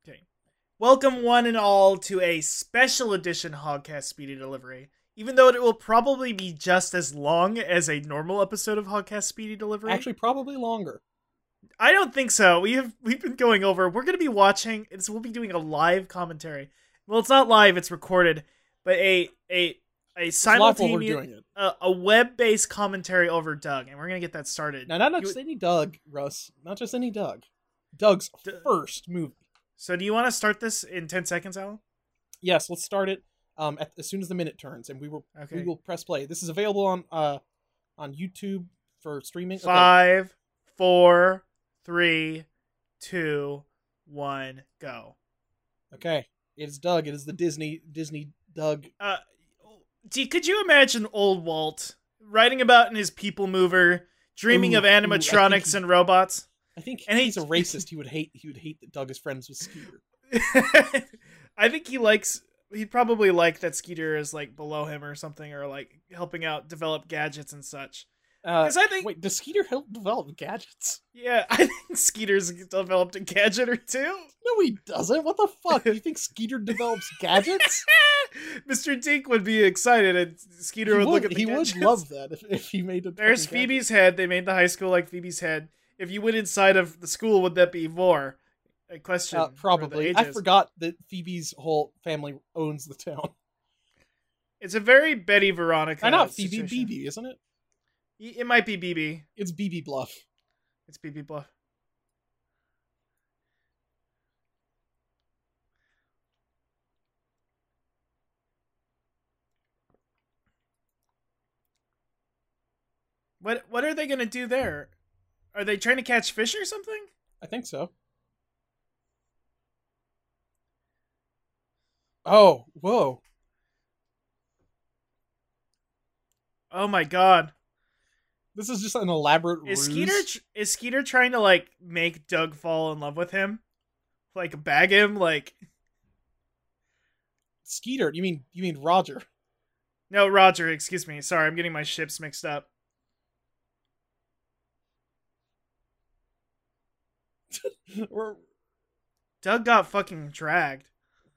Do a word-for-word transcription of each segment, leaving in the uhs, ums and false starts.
Okay. Welcome one and all to a special edition Hogcast Speedy Delivery. Even though it will probably be just as long as a normal episode of Hogcast Speedy Delivery. Actually, probably longer. I don't think so. We have we've been going over. We're going to be watching. It's, we'll be doing a live commentary. Well, it's not live. It's recorded, but a a a simultaneous a, a web-based commentary over Doug, and we're going to get that started. Now, not, not you, just any Doug, Russ. Not just any Doug. Doug's D- first movie. So, do you want to start this in ten seconds, Alan? Yes, let's start it. Um, at, as soon as the minute turns, and we will okay. we will press play. This is available on uh on YouTube for streaming. Five, okay. four, three, two, one, go. Okay, it's Doug. It is the Disney Disney Doug. Uh, gee, could you imagine old Walt writing about in his People Mover, dreaming ooh, of animatronics ooh, he, and robots? I think and he's he, a racist. He would hate. He would hate that Doug is friends with Skeeter. I think he likes. He'd probably like that Skeeter is like below him or something, or like helping out develop gadgets and such. Because uh, I think wait, does Skeeter help develop gadgets? Yeah, I think Skeeter's developed a gadget or two. No, he doesn't. What the fuck? You think Skeeter develops gadgets? Mister Dink would be excited, and Skeeter would, would look at the he gadgets. He would love that if, if he made a. There's Phoebe's gadget. Head. They made the high school like Phoebe's head. If you went inside of the school, would that be Vor? A question. Uh, probably. I forgot that Phoebe's whole family owns the town. It's a very Betty Veronica. I know Phoebe B B, isn't it? It might be B B. It's B B Bluff. It's B B Bluff. What What are they gonna do there? Are they trying to catch fish or something? I think so. Oh, whoa. Oh my god. This is just an elaborate is ruse. Skeeter is Skeeter trying to like make Doug fall in love with him? Like bag him like Skeeter, you mean you mean Roger. No, Roger, excuse me. Sorry, I'm getting my ships mixed up. Doug got fucking dragged.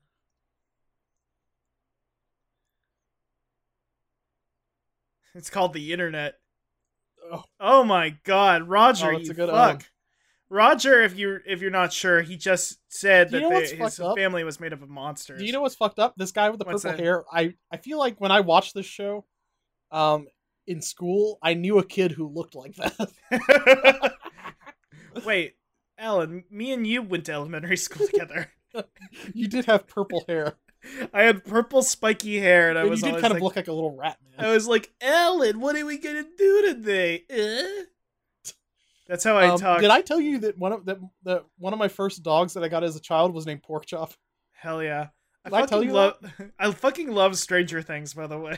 It's called the internet. Oh, oh my god, Roger, oh, you fuck. Omen. Roger, if you're if you're not sure, he just said that they, his family was made up of monsters. Do you know what's fucked up? This guy with the what's purple that? hair. I, I feel like when I watched this show, um, in school, I knew a kid who looked like that. Wait, Alan, me and you went to elementary school together. You did have purple hair. I had purple spiky hair, and I and was you did always kind like, of look like a little rat man. I was like, Alan, what are we gonna do today? Uh? That's how I um, talk. Did I tell you that one of that, that one of my first dogs that I got as a child was named Porkchop? Hell yeah! I did I tell you love. That? I fucking love Stranger Things, by the way.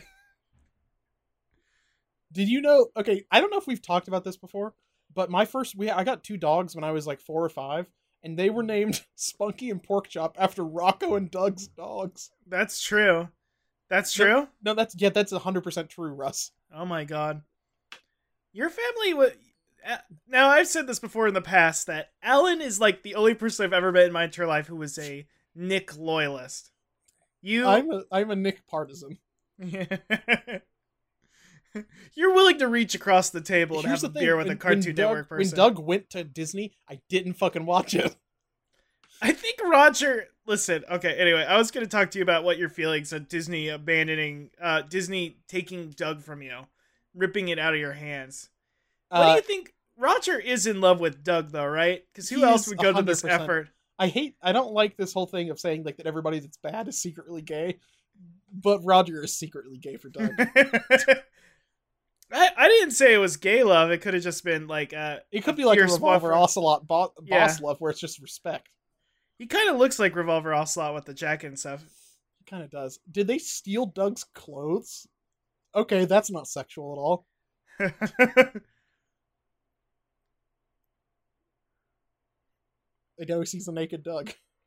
Did you know? Okay, I don't know if we've talked about this before, but my first we I got two dogs when I was like four or five. And they were named Spunky and Porkchop after Rocco and Doug's dogs. That's true. That's true? No, no that's yeah, that's one hundred percent true, Russ. Oh my god. Your family was... Now, I've said this before in the past, that Alan is like the only person I've ever met in my entire life who was a Nick loyalist. You... I'm a, I'm a Nick partisan. You're willing to reach across the table and Here's have a thing. beer with when, a Cartoon Doug, Network person. When Doug went to Disney, I didn't fucking watch it. I think Roger... Listen, okay, anyway, I was going to talk to you about what your feelings of Disney abandoning... Uh, Disney taking Doug from you. Ripping it out of your hands. What uh, do you think? Roger is in love with Doug, though, right? Because who else would go to this effort? I hate... I don't like this whole thing of saying like that everybody that's bad is secretly gay. But Roger is secretly gay for Doug. I, I didn't say it was gay love. It could have just been like uh it could be like a Revolver for... Ocelot bo- boss yeah. love where it's just respect. He kind of looks like Revolver Ocelot with the jacket and stuff. He kind of does. Did they steal Doug's clothes? Okay, that's not sexual at all. I know he sees a naked Doug.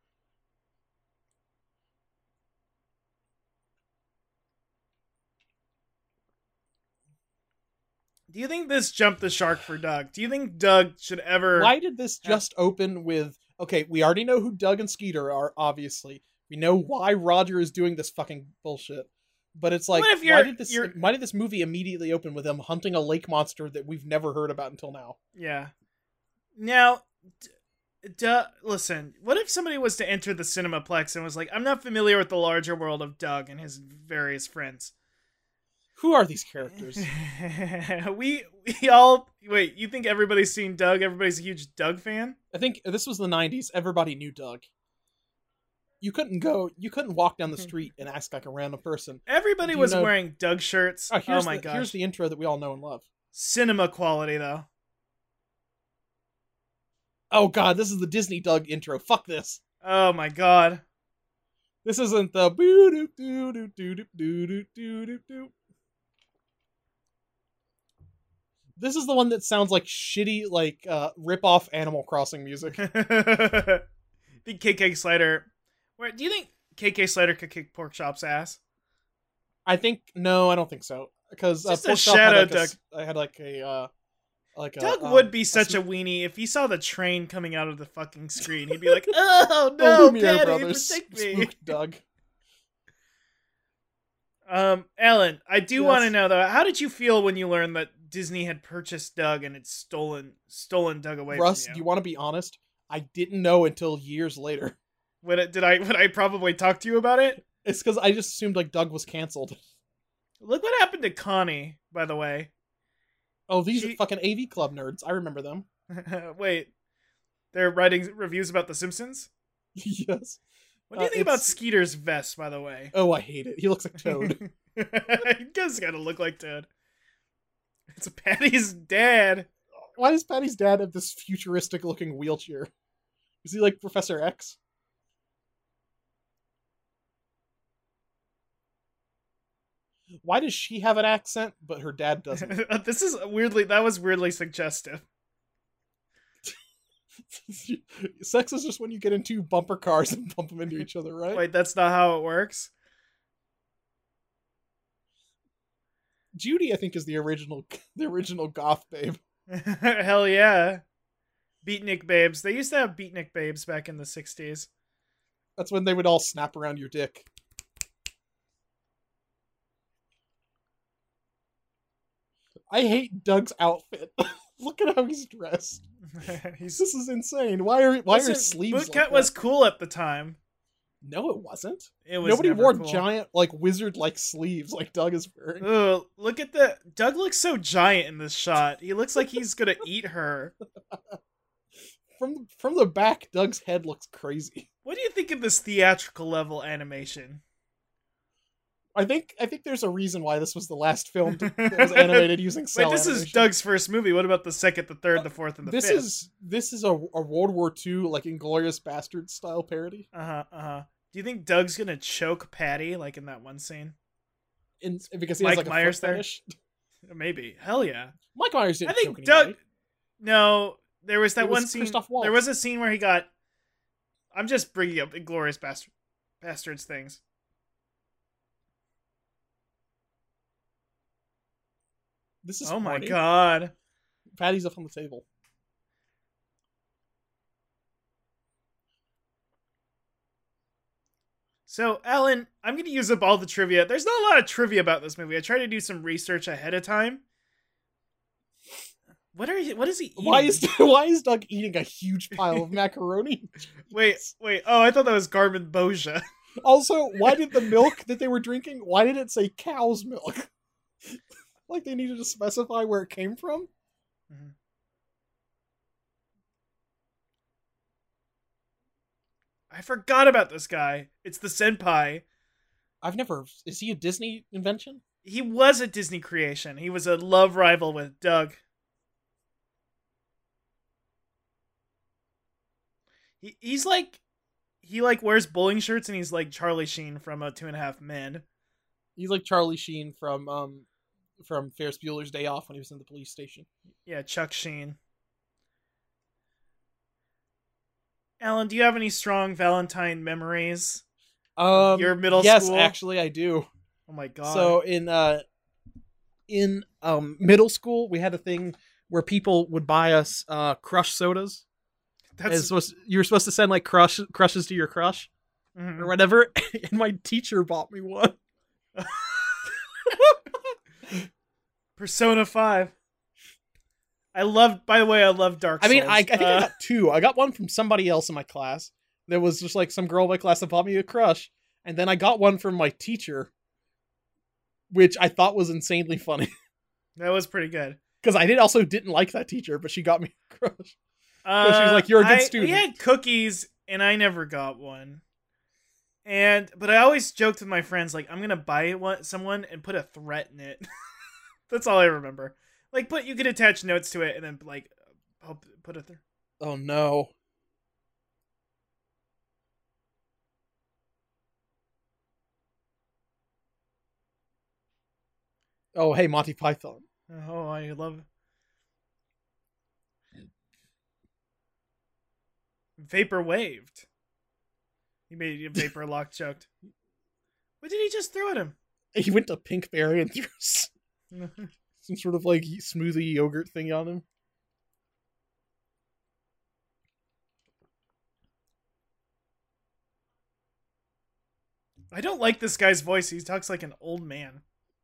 Do you think this jumped the shark for Doug? Do you think Doug should ever... Why did this just open with Okay, we already know who Doug and Skeeter are, obviously. We know why Roger is doing this fucking bullshit. But it's like, What if why you're- did this you're- why did this movie immediately open with them hunting a lake monster that we've never heard about until now? Yeah. Now, d- duh, listen, what if somebody was to enter the Cinemaplex and was like, I'm not familiar with the larger world of Doug and his various friends? Who are these characters? we we all wait, you think everybody's seen Doug? Everybody's a huge Doug fan? I think this was the nineties. Everybody knew Doug. You couldn't go, you couldn't walk down the street and ask like a random person. Everybody Do you was know- wearing Doug shirts. Oh, Oh, here's my the, gosh. here's the intro that we all know and love. Cinema quality though. Oh god, this is the Disney Doug intro. Fuck this. Oh my god. This isn't the boo doo doo doo doo doo doo doo doo doo. This is the one that sounds like shitty, like uh, rip-off Animal Crossing music. Think K K Slider. Where do you think K K Slider could kick Porkchop's ass? I think no, I don't think so, because uh, Just a Pork Chop shadow had like a Doug. s- I had like a uh, like a, Doug um, would be such sm- a weenie if he saw the train coming out of the fucking screen. He'd be like, "Oh no, Oh, Lumiere Patty, Brothers protect me!" spooked Doug. Um, Ellen, I do Yes. want to know though, how did you feel when you learned that Disney had purchased Doug and had stolen stolen Doug away Russ, from do you? you want to be honest? I didn't know until years later. Would it, did I would I probably talk to you about it? It's because I just assumed like Doug was canceled. Look what happened to Connie, by the way. Oh, these She- are fucking A V Club nerds. I remember them. Wait, they're writing reviews about The Simpsons? Yes. What do you Uh, think about it's- Skeeter's vest, by the way? Oh, I hate it. He looks like Toad. He does kind of look like Toad. It's Patty's dad. Why does Patty's dad have this futuristic looking wheelchair? Is he like Professor X? Why does she have an accent, but her dad doesn't? This is weirdly, that was weirdly suggestive. Sex is just when you get into bumper cars and bump them into each other, right? Wait, that's not how it works? Judy, I think, is the original, the original goth babe. Hell yeah. Beatnik babes. They used to have beatnik babes back in the sixties. That's when they would all snap around your dick. I hate Doug's outfit. Look at how he's dressed. He's, This is insane. Why are why Listen, are his sleeves? Bootcut like was that? cool at the time. No, it wasn't. It was Nobody never wore cool. giant like wizard like sleeves like Doug is wearing. Ugh, look at the Doug looks so giant in this shot. He looks like he's gonna eat her. From from the back, Doug's head looks crazy. What do you think of this theatrical level animation? I think I think there's a reason why this was the last film to, that was animated using cell Wait, this is animation. Doug's first movie. What about the second, the third, the fourth, and the This fifth? is this is a, a World War Two like Inglorious Bastards style parody. Uh huh. Uh huh. Do you think Doug's gonna choke Patty like in that one scene? In, because he Mike has like a Myers foot there? fetish. Maybe. Hell yeah. Mike Myers didn't I think choke Doug. anybody. No, there was that It was one scene. Christoph Waltz. There was a scene where he got. I'm just bringing up Inglorious Bastard, Bastards things. This is Oh my horny. god. Patty's up on the table. So, Alan, I'm going to use up all the trivia. There's not a lot of trivia about this movie. I tried to do some research ahead of time. What are you, what is he eating? Why is why is Doug eating a huge pile of macaroni? Wait, wait. Oh, I thought that was Garmin Boja. Also, why did the milk that they were drinking, why did it say cow's milk? Like they needed to specify where it came from? Mhm. I forgot about this guy. It's the Senpai. I've never is he a Disney invention? He was a Disney creation. He was a love rival with Doug. He he's like he like wears bowling shirts and he's like Charlie Sheen from a Two and a Half Men. He's like Charlie Sheen from um from Ferris Bueller's Day Off when he was in the police station. Yeah, Chuck Sheen. Alan, do you have any strong Valentine memories? Um Your middle yes, school? actually I do. Oh my god. So in uh in um middle school we had a thing where people would buy us uh crush sodas. That's supposed to, you were supposed to send like crush crushes to your crush mhm. or whatever, and my teacher bought me one. Persona five. I love. By the way, I love Dark I Souls. mean, I, I think uh, I got two. I got one from somebody else in my class. There was just like some girl in my class that bought me a crush, and then I got one from my teacher, which I thought was insanely funny that was pretty good. because I did also didn't like that teacher, but she got me a crush. Uh, she was like, "You're a good I, student." We had cookies, and I never got one. And but I always joked with my friends, like, I'm gonna buy one, someone and put a threat in it. That's all I remember. Like, put you could attach notes to it, and then like, hope put a th- Oh no. Oh hey, Monty Python. Oh, I love Vapor waved. He made a vapor lock choked. What did he just throw at him? He went to Pinkberry and threw s- some sort of like smoothie yogurt thing on him. I don't like this guy's voice. He talks like an old man.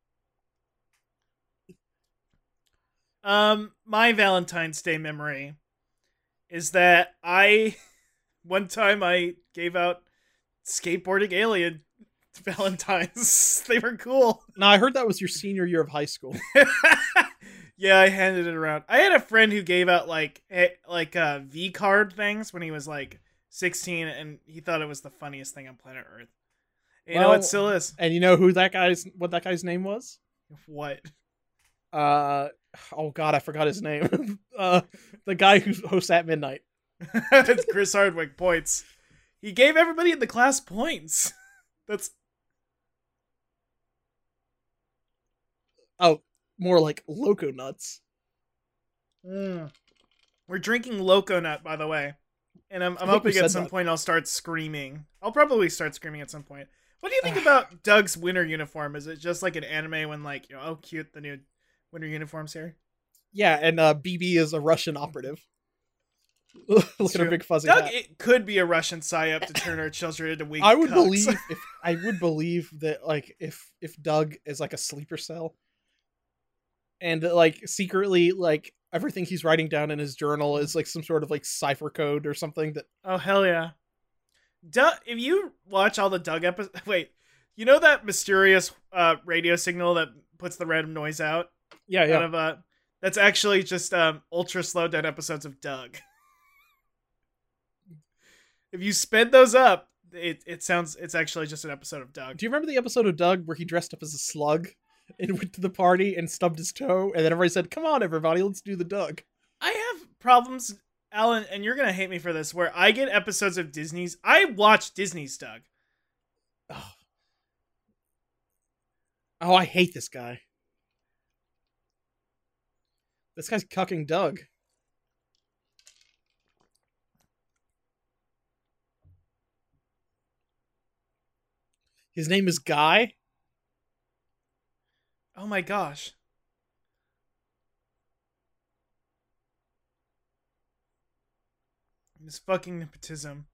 Um, my Valentine's Day memory is that I one time I gave out skateboarding alien Valentines. They were cool. Now I heard that was your senior year of high school. Yeah, I handed it around. I had a friend who gave out like eh, like uh, V card things when he was like sixteen, and he thought it was the funniest thing on planet Earth. You know Well, it still is. And you know who that guy's what that guy's name was? What? Uh oh god, I forgot his name. uh the guy who hosts at midnight. It's Chris Hardwick points. He gave everybody in the class points. That's Oh, more like Loco Nuts. mm. We're drinking Loco Nut, by the way, and I'm, I'm I think we hoping at said some that. point I'll start screaming. I'll probably start screaming at some point. What do you think about Doug's winter uniform? Is it just like an anime when like, you know, oh cute, the new winter uniform's here? Yeah, and uh B B is a Russian operative. Look at her True. big fuzzy Doug, hat. it could be a Russian psyop to turn our children into weak. I would cucks. believe if I would believe that like if if Doug is like a sleeper cell, and that, like secretly like everything he's writing down in his journal is like some sort of like cipher code or something that Oh hell yeah, Doug! If you watch all the Doug episodes, wait, you know that mysterious uh, radio signal that puts the random noise out? yeah Out yeah of uh, that's actually just um, ultra slow down episodes of Doug. If you sped those up, it it sounds it's actually just an episode of Doug. Do you remember the episode of Doug where he dressed up as a slug and went to the party and stubbed his toe, and then everybody said, "Come on, everybody, let's do the Doug." I have problems, Alan, and you're gonna hate me for this. Where I get episodes of Disney's, I watch Disney's Doug. Oh, oh I hate this guy. This guy's cucking Doug. His name is Guy. Oh my gosh. This fucking nepotism.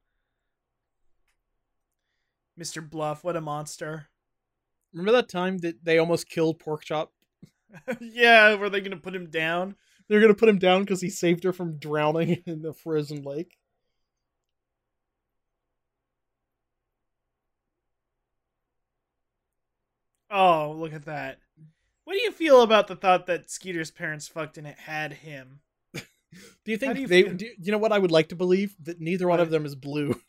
Mister Bluff, what a monster. Remember that time that they almost killed Porkchop? Yeah, were they gonna put him down? They're gonna put him down because he saved her from drowning in the frozen lake. Oh, look at that. What do you feel about the thought that Skeeter's parents fucked and it had him? Do you think do you they? feel? Do, you know what I would like to believe? That neither one What? of them is blue.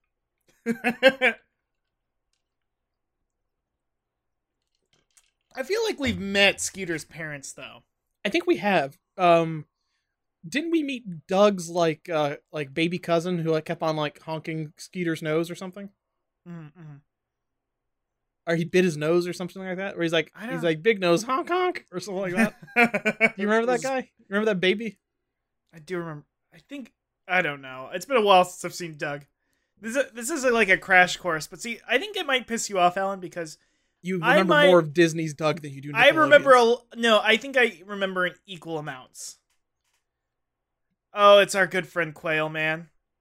I feel like we've met Skeeter's parents though. I think we have. Um, didn't we meet Doug's like uh like baby cousin who like kept on like honking Skeeter's nose or something? Mm-mm. Or he bit his nose or something like that. Where he's like I don't- he's like big nose honk honk or something like that. Do you remember that guy? Remember that baby? I do remember. I think I don't know. It's been a while since I've seen Doug. This is a, this is a, like a crash course, but see, I think it might piss you off, Alan, because You I remember might- more of Disney's Doug than you do. I remember Nickelodeon's. a no. I think I remember in equal amounts. Oh, it's our good friend Quail Man.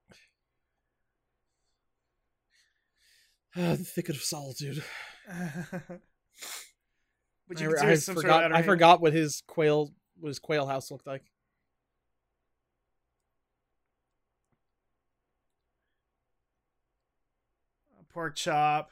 the thicket of solitude. Would I, you consider I some forgot. sort of outer I haven? forgot what his quail, what his quail house looked like. Pork chop.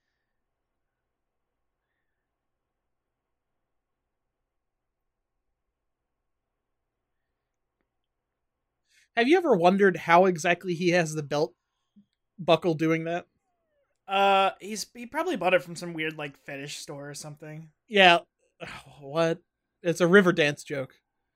Have you ever wondered how exactly he has the belt buckle doing that? Uh, he's he probably bought it from some weird like fetish store or something. Yeah. What? It's a river dance joke.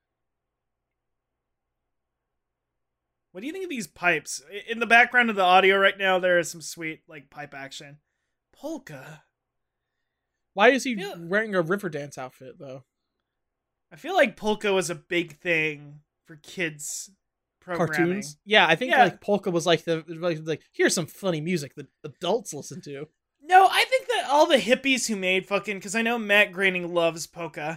What do you think of these pipes? In the background of the audio right now, there is some sweet like pipe action. Polka. Why is he feel- wearing a river dance outfit though? I feel like polka was a big thing for kids programming. Cartoons? Yeah, I think Yeah. like polka was like the like, like here's some funny music that adults listen to. No, I think that all the hippies who made fucking, because I know Matt Groening loves polka.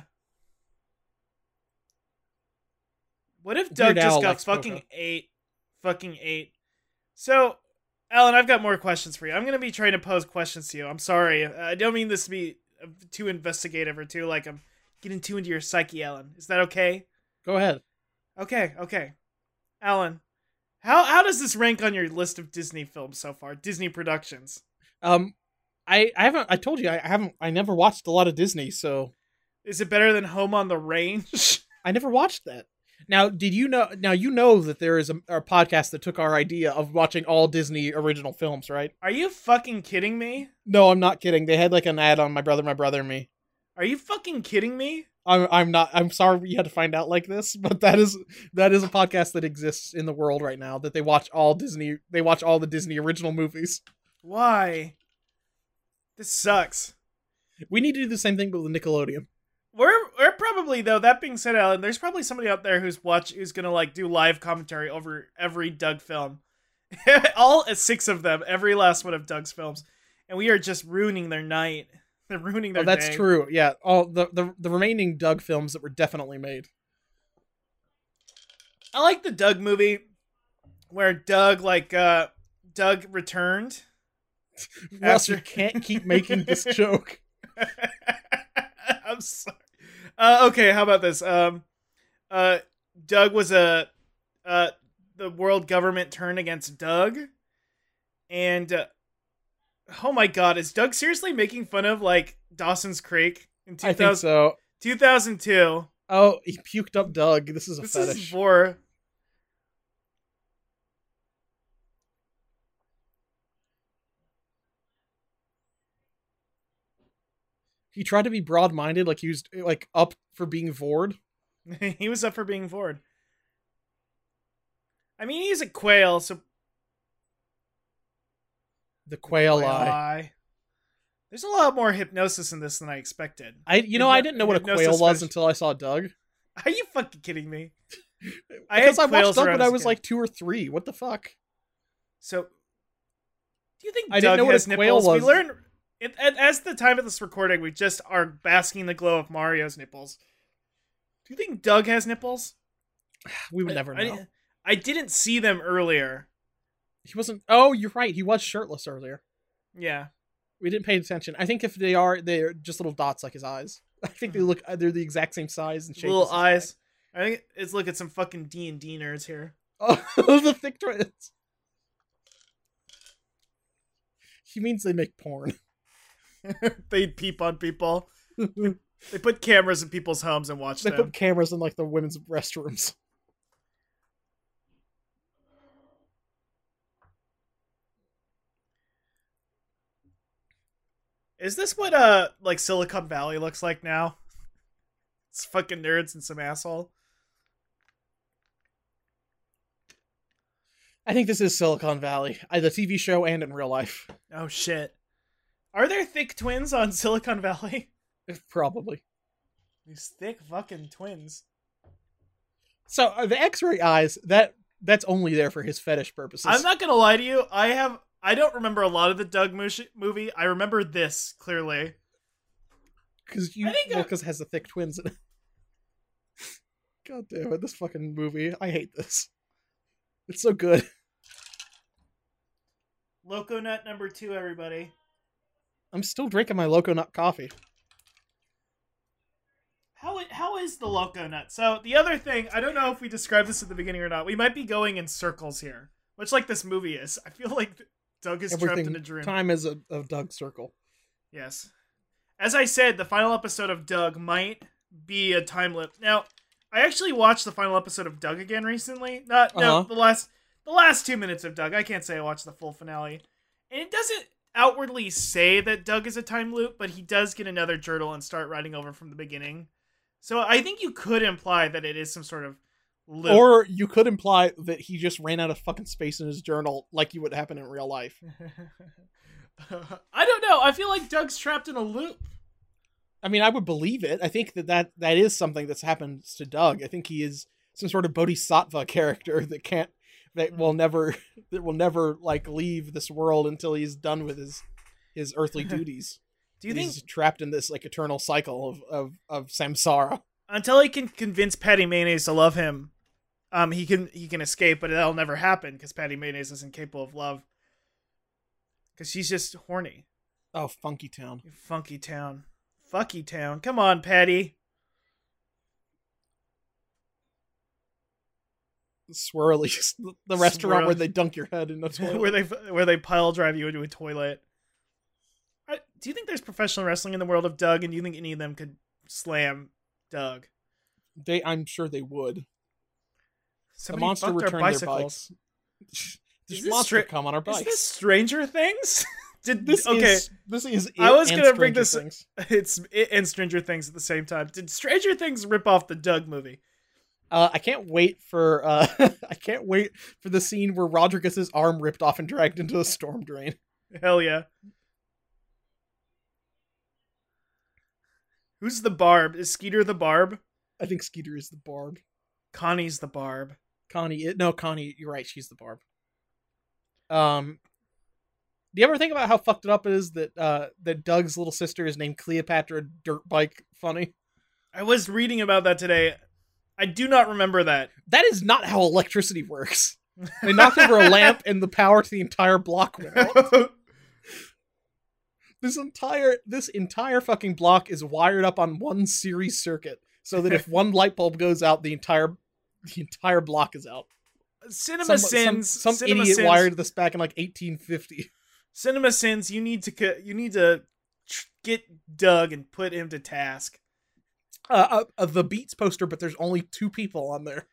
What if Doug Weird just Al got likes fucking polka. eight? Fucking eight. So, Alan, I've got more questions for you. I'm going to be trying to pose questions to you. I'm sorry. I don't mean this to be too investigative or too like I'm getting too into your psyche, Alan. Is that okay? Go ahead. Okay, okay. Alan, how how does this rank on your list of Disney films so far? Disney productions. Um, I I haven't. I told you I haven't. I never watched a lot of Disney, so Is it better than Home on the Range? I never watched that. Now, did you know? Now you know that there is a, a podcast that took our idea of watching all Disney original films, right? Are you fucking kidding me? No, I'm not kidding. They had like an ad on My Brother, My Brother and Me. Are you fucking kidding me? I'm I'm not. I'm sorry you had to find out like this, but that is that is a podcast that exists in the world right now. That they watch all Disney. They watch all the Disney original movies. Why? This sucks. We need to do the same thing, but with Nickelodeon. We're we're probably though. That being said, Alan, there's probably somebody out there who's watch who's gonna like do live commentary over every Doug film, all six of them, every last one of Doug's films, and we are just ruining their night. They're ruining their. Oh, that's day. true. Yeah, all the, the the remaining Doug films that were definitely made. I like the Doug movie where Doug like uh Doug returned. Russ, After- you can't keep making this joke. I'm sorry. Uh, okay, how about this? Um, uh, Doug was a uh the world government turned against Doug, and uh, oh my god, is Doug seriously making fun of like Dawson's Creek in I think two thousand, so. two thousand two? Oh, he puked up Doug. This is a This fetish. is for. He tried to be broad-minded, like he was like up for being Vord. He was up for being Ford. I mean, he's a quail, so The quail quail eye. eye. There's a lot more hypnosis in this than I expected. I, you know, I didn't know what a Hypnosis quail was fetish. until I saw Doug. Are you fucking kidding me? I Because had I watched quails Doug around when I as a was kid. like two or three. What the fuck? So, do you think I Doug didn't know what has a quail nipples? was. We learned it, at, as the time of this recording, we just are basking in the glow of Mario's nipples. Do you think Doug has nipples? We would never I, know. I, I didn't see them earlier. He wasn't. Oh, you're right. He was shirtless earlier. Yeah. We didn't pay attention. I think if they are, they're just little dots like his eyes. I think they look. They're the exact same size and shape. Little as his eyes. I think let's look at some fucking D and D nerds here. Oh, the thick twins. He means they make porn. They peep on people. They put cameras in people's homes and watch They them. put cameras in like the women's restrooms. Is this what uh like Silicon Valley looks like now? It's fucking nerds and some asshole. I think this is Silicon Valley, uh, the T V show and in real life. Oh shit. Are there thick twins on Silicon Valley? Probably. These thick fucking twins. So uh, the X-ray eyes, that that's only there for his fetish purposes. I'm not gonna lie to you. I have. I don't remember a lot of the Doug Mush- movie. I remember this clearly. because you I think I- because it has the thick twins in it. God damn it! This fucking movie, I hate this. It's so good. Loco Nut number two, everybody. I'm still drinking my Loco Nut coffee. How i- how is the Loco Nut? So the other thing, I don't know if we described this at the beginning or not. We might be going in circles here, much like this movie is. I feel like Doug is trapped Everything in a dream. time is a, a Doug circle. Yes. As I said, the final episode of Doug might be a time loop. Now, I actually watched the final episode of Doug again recently. Not no, Uh-huh. the last the last two minutes of Doug. I can't say I watched the full finale. And it doesn't outwardly say that Doug is a time loop, but he does get another journal and start writing over from the beginning. So I think you could imply that it is some sort of loop. Or you could imply that he just ran out of fucking space in his journal like you would happen in real life. I don't know. I feel like Doug's trapped in a loop. I mean, I would believe it. I think that that, that is something that's happened to Doug. I think he is some sort of bodhisattva character that can't, that will never, that will never like leave this world until he's done with his, his earthly duties. Do you he's think trapped in this like eternal cycle of, of, of samsara? until he can convince Patty Mayonnaise to love him, um, he can he can escape, but that'll never happen because Patty Mayonnaise isn't capable of love. Because she's just horny. Oh, Funky Town. Funky Town. Fucky Town. Come on, Patty. Swirly. The restaurant Swirl- where they dunk your head in a toilet. where they where they pile drive you into a toilet. I, do you think there's professional wrestling in the world of Doug, and do you think any of them could slam Doug? They, I'm sure they would. Somebody the monster fucked our returned their bicycles. bikes. Is This this monster stra- come on our bikes. Is this Stranger Things? Did This okay? is this is. I it was and gonna bring Stranger this- Things. It's it and Stranger Things at the same time. Did Stranger Things rip off the Doug movie? Uh, I can't wait for. Uh, I can't wait for the scene where Roger gets his arm ripped off and dragged into a storm drain. Hell yeah. Who's the Barb? Is Skeeter the Barb? I think Skeeter is the Barb. Connie's the Barb. Connie, no, Connie. You're right. She's the Barb. Um, do you ever think about how fucked it up it is that uh that Doug's little sister is named Cleopatra Dirt Bike Funny? I was reading about that today. I do not remember that. That is not how electricity works. They knocked over a lamp and the power to the entire block went out. This entire this entire fucking block is wired up on one series circuit, so that if one light bulb goes out, the entire the entire block is out. Cinema some, Sins. Some, some Cinema idiot Sins, wired this back in like eighteen fifty. Cinema Sins. You need to co- you need to tr- get Doug and put him to task. Uh, uh, uh, the Beats poster, but there's only two people on there.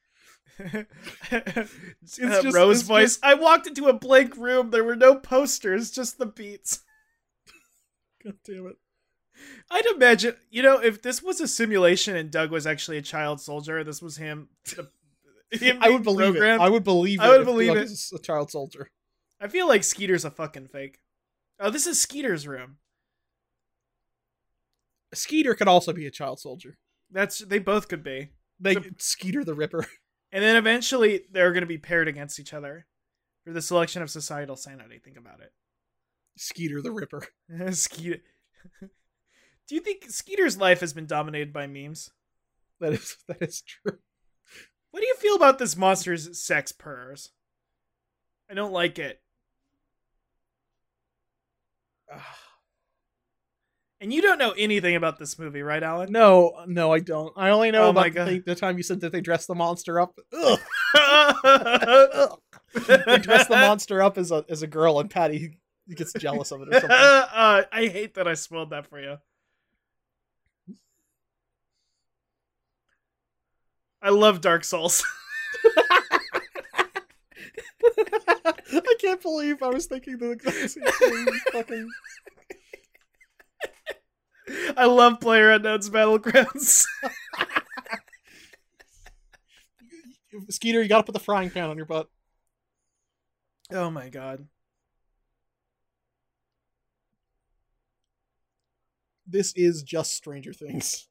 it's It's just- Rose it's voice. just- I walked into a blank room. There were no posters, just the beats. God damn it. I'd imagine, you know, if this was a simulation and Doug was actually a child soldier, this was him. him I being would believe programmed. it. I would believe it. I would if believe Doug it. is a child soldier. I feel like Skeeter's a fucking fake. Oh, this is Skeeter's room. Skeeter could also be a child soldier. That's they both could be. They So- Skeeter the Ripper. And then eventually they're going to be paired against each other for the selection of societal sanity. Think about it. Skeeter the Ripper. Skeeter. Do you think Skeeter's life has been dominated by memes? That is that is true. What do you feel about this monster's sex purrs? I don't like it. And you don't know anything about this movie, right, Alan? No, no, I don't. I only know Oh my about God. the, the time you said that they dressed the monster up. Ugh. uh, They dressed the monster up as a as a girl, and Patty he gets jealous of it or something. uh, I hate that I spoiled that for you. I love Dark Souls. I can't believe I was thinking the exact same thing. Fucking I love PlayerUnknown's Battlegrounds. Skeeter, you gotta put the frying pan on your butt. Oh my god. This is just Stranger Things.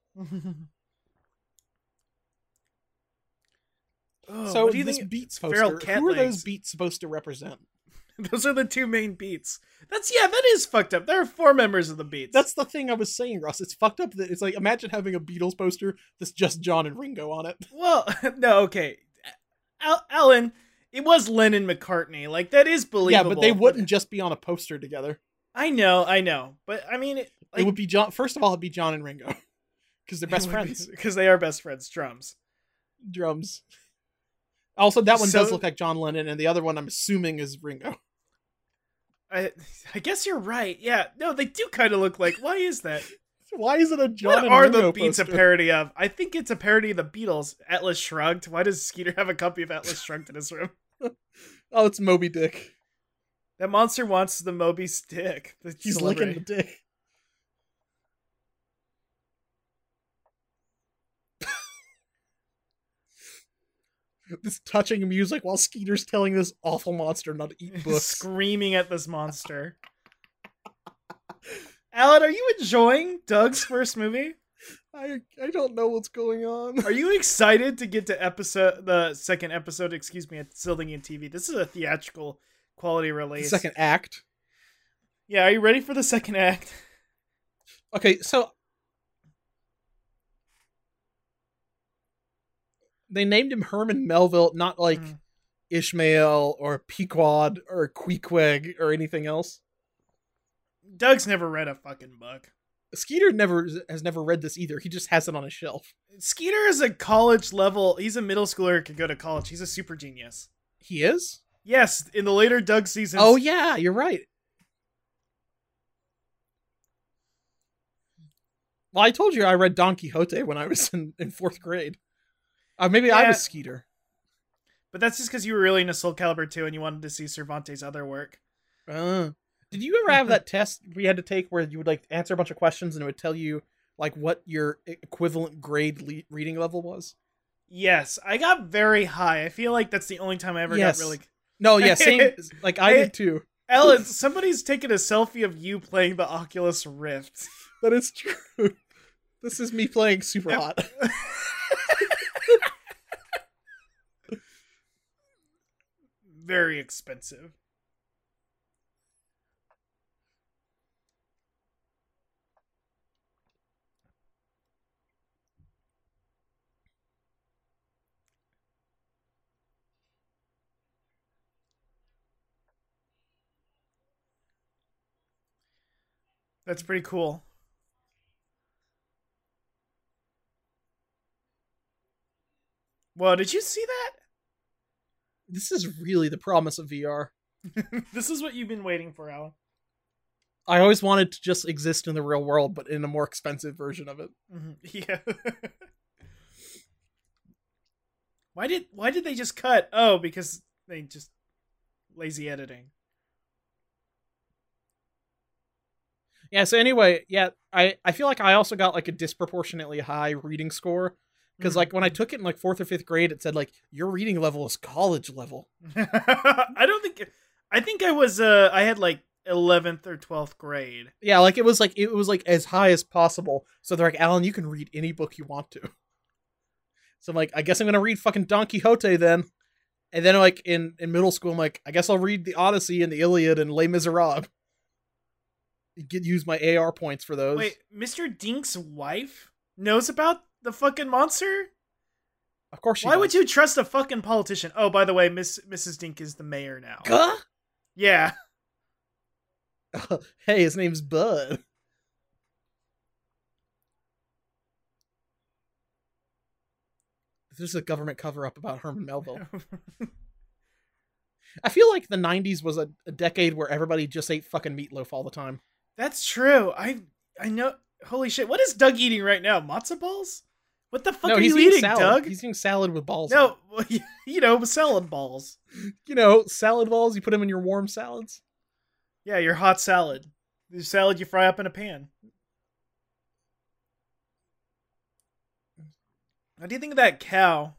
Oh, so what do you this think? Beats feral poster, cat who are legs. those beats supposed to represent? Those are the two main beats. That's yeah, that is fucked up. There are four members of the Beats. That's the thing I was saying, Russ. It's fucked up that it's like, imagine having a Beatles poster that's just John and Ringo on it. well, no, okay. Al- Alan, it was Lennon McCartney. Like that is Yeah, believable. but they wouldn't just be on a poster together. I know, I know, but I mean, it, like, it would be John. First of all, it'd be John and Ringo because they're best friends. Because they are best friends. Drums. Drums. Also, that one So- does look like John Lennon, and the other one I'm assuming is Ringo. I I guess you're right. Yeah, no, they do kind of look like. Why is that? Why is it a John What and are Ringo the Beats a poster? parody of? I think it's a parody of the Beatles. Atlas Shrugged. Why does Skeeter have a copy of Atlas Shrugged in his room? Oh, it's Moby Dick. That monster wants the Moby stick. The He's celebrity. licking the dick. This touching music while Skeeter's telling this awful monster not to eat books. Screaming at this monster. Alan, are you enjoying Doug's first movie? I I don't know what's going on. Are you excited to get to episode the second episode? Excuse me, at Still Thinking T V. This is a theatrical quality The release. second act. Yeah, are you ready for the second act? Okay, so they named him Herman Melville, not like Mm. Ishmael or Pequod or Queequeg or anything else. Doug's never read a fucking book. Skeeter never has never read this either. He just has it on his shelf. Skeeter is a college level. He's a middle schooler who could go to college. He's a super genius. He is? Yes, in the later Doug seasons. Oh yeah, you're right. Well, I told you I read Don Quixote when I was in, in fourth grade. Uh, maybe I Yeah. was Skeeter. But that's just because you were really into Soul Calibur two and you wanted to see Cervantes' other work. Uh, did you ever have that test we had to take where you would like answer a bunch of questions and it would tell you like what your equivalent grade le- reading level was? Yes, I got very high. I feel like that's the only time I ever Yes. got really. No, yeah, same. Like I did too. Ellen, somebody's taking a selfie of you playing the Oculus Rift. That is true. This is me playing super Yep. hot. Very expensive. That's pretty cool. Well, did you see that? This is really the promise of V R. This is what you've been waiting for, Alan. I always wanted to just exist in the real world, but in a more expensive version of it. Mhm. Yeah. why did why did they just cut? Oh, because they just lazy editing. Yeah, so anyway, yeah, I, I feel like I also got like a disproportionately high reading score. Because Mhm. like when I took it in like fourth or fifth grade, it said like your reading level is college level. I don't think I think I was uh I had like eleventh or twelfth grade. Yeah, like it was like it was like as high as possible. So they're like, Alan, you can read any book you want to. So I'm like, I guess I'm gonna read fucking Don Quixote then. And then like in, in middle school, I'm like, I guess I'll read the Odyssey and the Iliad and Les Miserables. Get use my A R points for those. Wait, Mister Dink's wife knows about the fucking monster? Of course she Why does. would you trust a fucking politician? Oh, by the way, Miss Missus Dink is the mayor now. Huh? Yeah. Hey, his name's Bud. There's a government cover up about Herman Melville. I feel like the nineties was a, a decade where everybody just ate fucking meatloaf all the time. That's true. I I know. Holy shit! What is Doug eating right now? Matzo balls? What the fuck no, are he's you eating eating, salad. Doug? He's eating salad with balls. in No, you know, salad balls. it. You know, salad balls. You put them in your warm salads. Yeah, your hot salad. The salad you fry up in a pan. What do you think of that cow?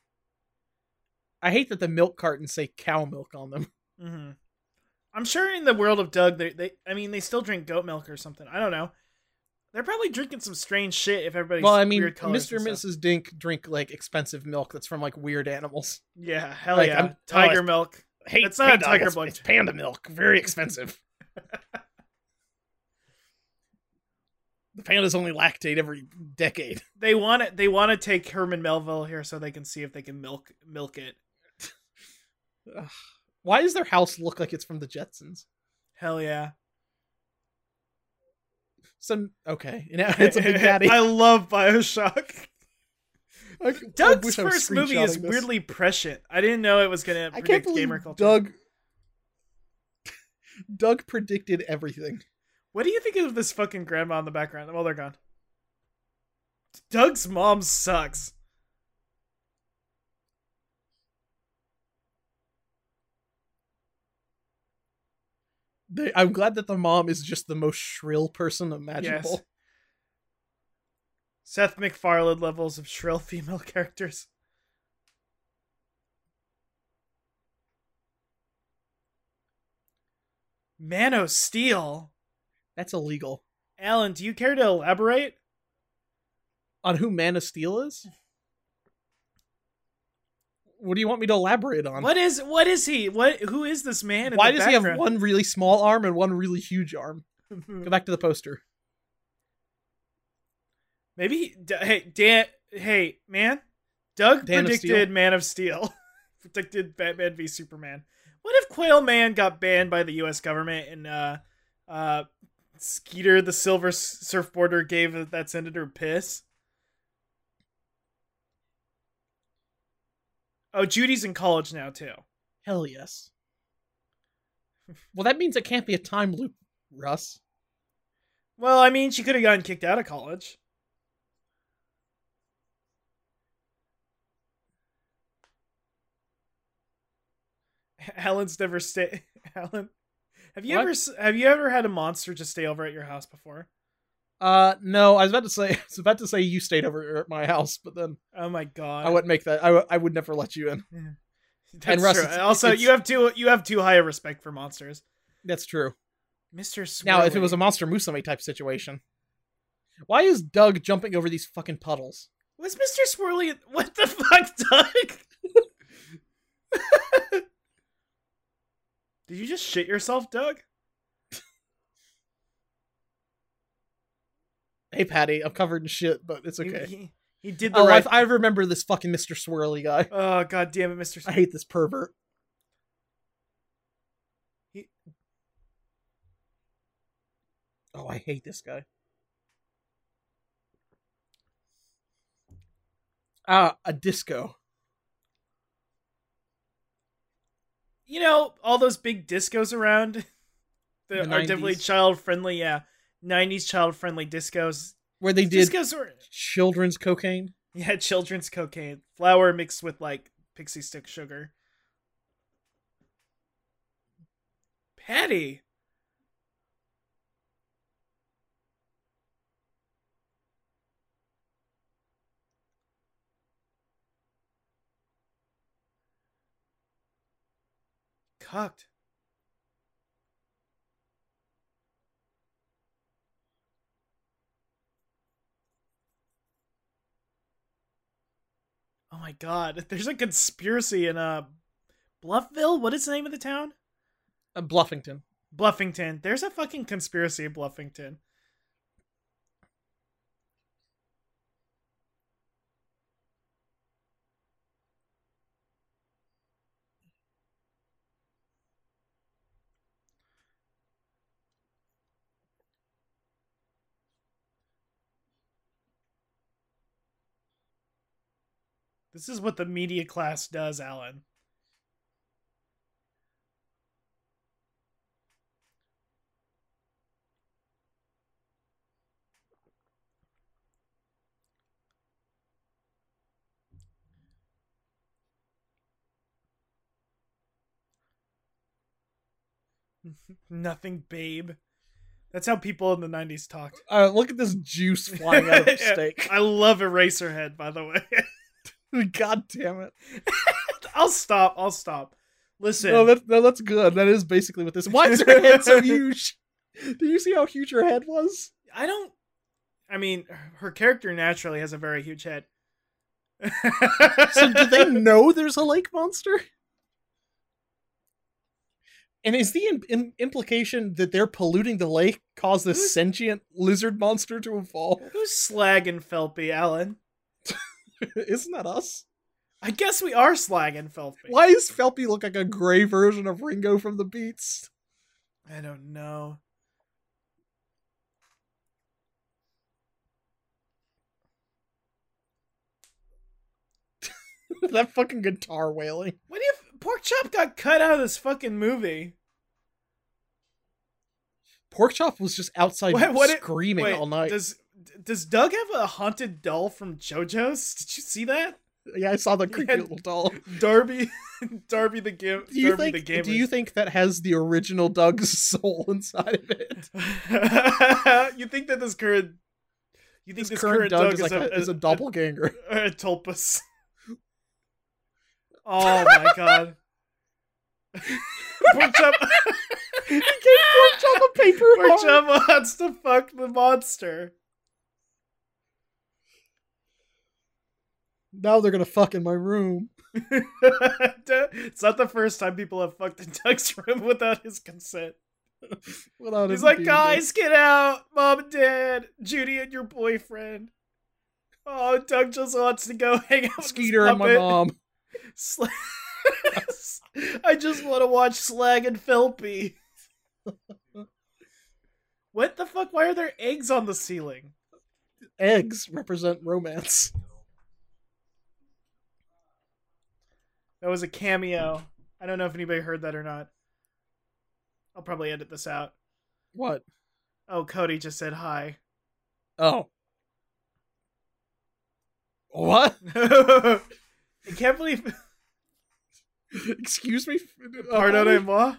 I hate that the milk cartons say cow milk on them. Mm-hmm. I'm sure in the world of Doug, they, they, I mean, they still drink goat milk or something. I don't know. They're probably drinking some strange shit if everybody's Well, I mean, weird colors Mister and and stuff. Missus Dink drink like expensive milk that's from like weird animals. Yeah, hell Like, yeah. I'm- Tiger oh, it's- milk. Hey, It's not hey, a dog, tiger it's, blood. it's panda milk, very expensive. The pandas only lactate every decade. They want it. They want to take Herman Melville here so they can see if they can milk milk it. Ugh. Why does their house look like it's from the Jetsons? Hell yeah. So okay, you know, it's a Big Daddy. I love Bioshock. I, Doug's I first movie is this. weirdly prescient. I didn't know it was going to I can't predict believe gamer culture. Doug. Doug predicted everything. What do you think of this fucking grandma in the background? Well, they're gone. Doug's mom sucks. They, I'm glad that the mom is just the most shrill person imaginable. Yes. Seth MacFarlane levels of shrill female characters. Man of Steel. That's illegal. Alan, do you care to elaborate? On who Man of Steel is? What do you want me to elaborate on? What is what is he? What who is this man? In Why the does background? he have one really small arm and one really huge arm? Go back to the poster. Maybe he, D- hey Dan hey man, Doug Dan of predicted Steel? Man of Steel. Predicted Batman v Superman. What if Quail Man got banned by the U S government and uh uh Skeeter the Silver Surfboarder gave that senator piss? Oh, Judy's in college now too. Hell yes. Well, that means it can't be a time loop, Russ. Well, I mean, she could have gotten kicked out of college. Alan's never stay. Alan, have you What? ever s- have you ever had a monster just stay over at your house before? Uh, no, I was about to say, I was about to say you stayed over at my house, but then Oh my god! I wouldn't make that. I, w- I would never let you in. That's and Russ, true. it's- Also, it's- you have too you have too high a respect for monsters, That's true. Mister Swirly. Now, if it was a Monster Musume type situation, why is Doug jumping over these fucking puddles? was Mister Swirly, what the fuck, Doug? Did you just shit yourself, Doug? Hey, Patty, I'm covered in shit, but it's okay. He, he, he did the Oh, right. I, I remember this fucking Mister Swirly guy. Oh god damn it, Mister I hate this pervert. He... Oh, I hate this guy. Ah, a disco. You know, all those big discos around that The are definitely nineties. child friendly. Yeah, nineties child friendly discos. Where they did Discos were children's cocaine. yeah, children's cocaine, flour mixed with like pixie stick sugar. Patty. Cocked. Oh my god, there's a conspiracy in uh Bluffville? What is the name of the town? Uh, Bluffington. Bluffington. There's a fucking conspiracy in Bluffington. This is what the media class does, Alan. Nothing, babe. That's how people in the nineties talked. Uh, look at this juice flying out of the steak. I love Eraserhead, by the way. God damn it. I'll stop. I'll stop. Listen. No, that, no, that's good. That is basically what this. Why is her head so huge? Do you see how huge her head was? I don't. I mean, her character naturally has a very huge head. So do they know there's a lake monster? And is the in- in- implication that they're polluting the lake caused this Who's- sentient lizard monster to evolve? Who's slagging Felpy, Alan? Isn't that us? I guess we are slagging Felpy. Why does Felpy look like a gray version of Ringo from the Beats? I don't know. that fucking guitar wailing. What if Pork Chop got cut out of this fucking movie? Pork Chop was just outside What- what it- screaming Wait, all night. Does does Doug have a haunted doll from JoJo's? Did you see that? Yeah, I saw the creepy had- little doll. Darby, Darby the Gim. Do you Darby think? the Gamer. Do you think that has the original Doug's soul inside of it? You think that this current, you think This this, current, Doug, Doug is like a, a, is a doppelganger. a, a tulpus? Oh my god! Pork Chop, He gave Pork Chop a paper Pork heart. Chop wants to fuck the monster. Now they're gonna fuck in my room. It's not the first time people have fucked in Doug's room without his consent. Without He's him like, being guys, get out! Mom and Dad, Judy and your boyfriend. Oh, Doug just wants to go hang out there. with Skeeter his and my puppet. mom. Sla- I just want to watch Slag and Felpy. What the fuck? Why are there eggs on the ceiling? Eggs represent romance. That was a cameo. I don't know if anybody heard that or not. I'll probably edit this out. What? Oh, Cody just said hi. Oh. What? I can't believe... Excuse me? Pardonnez-moi?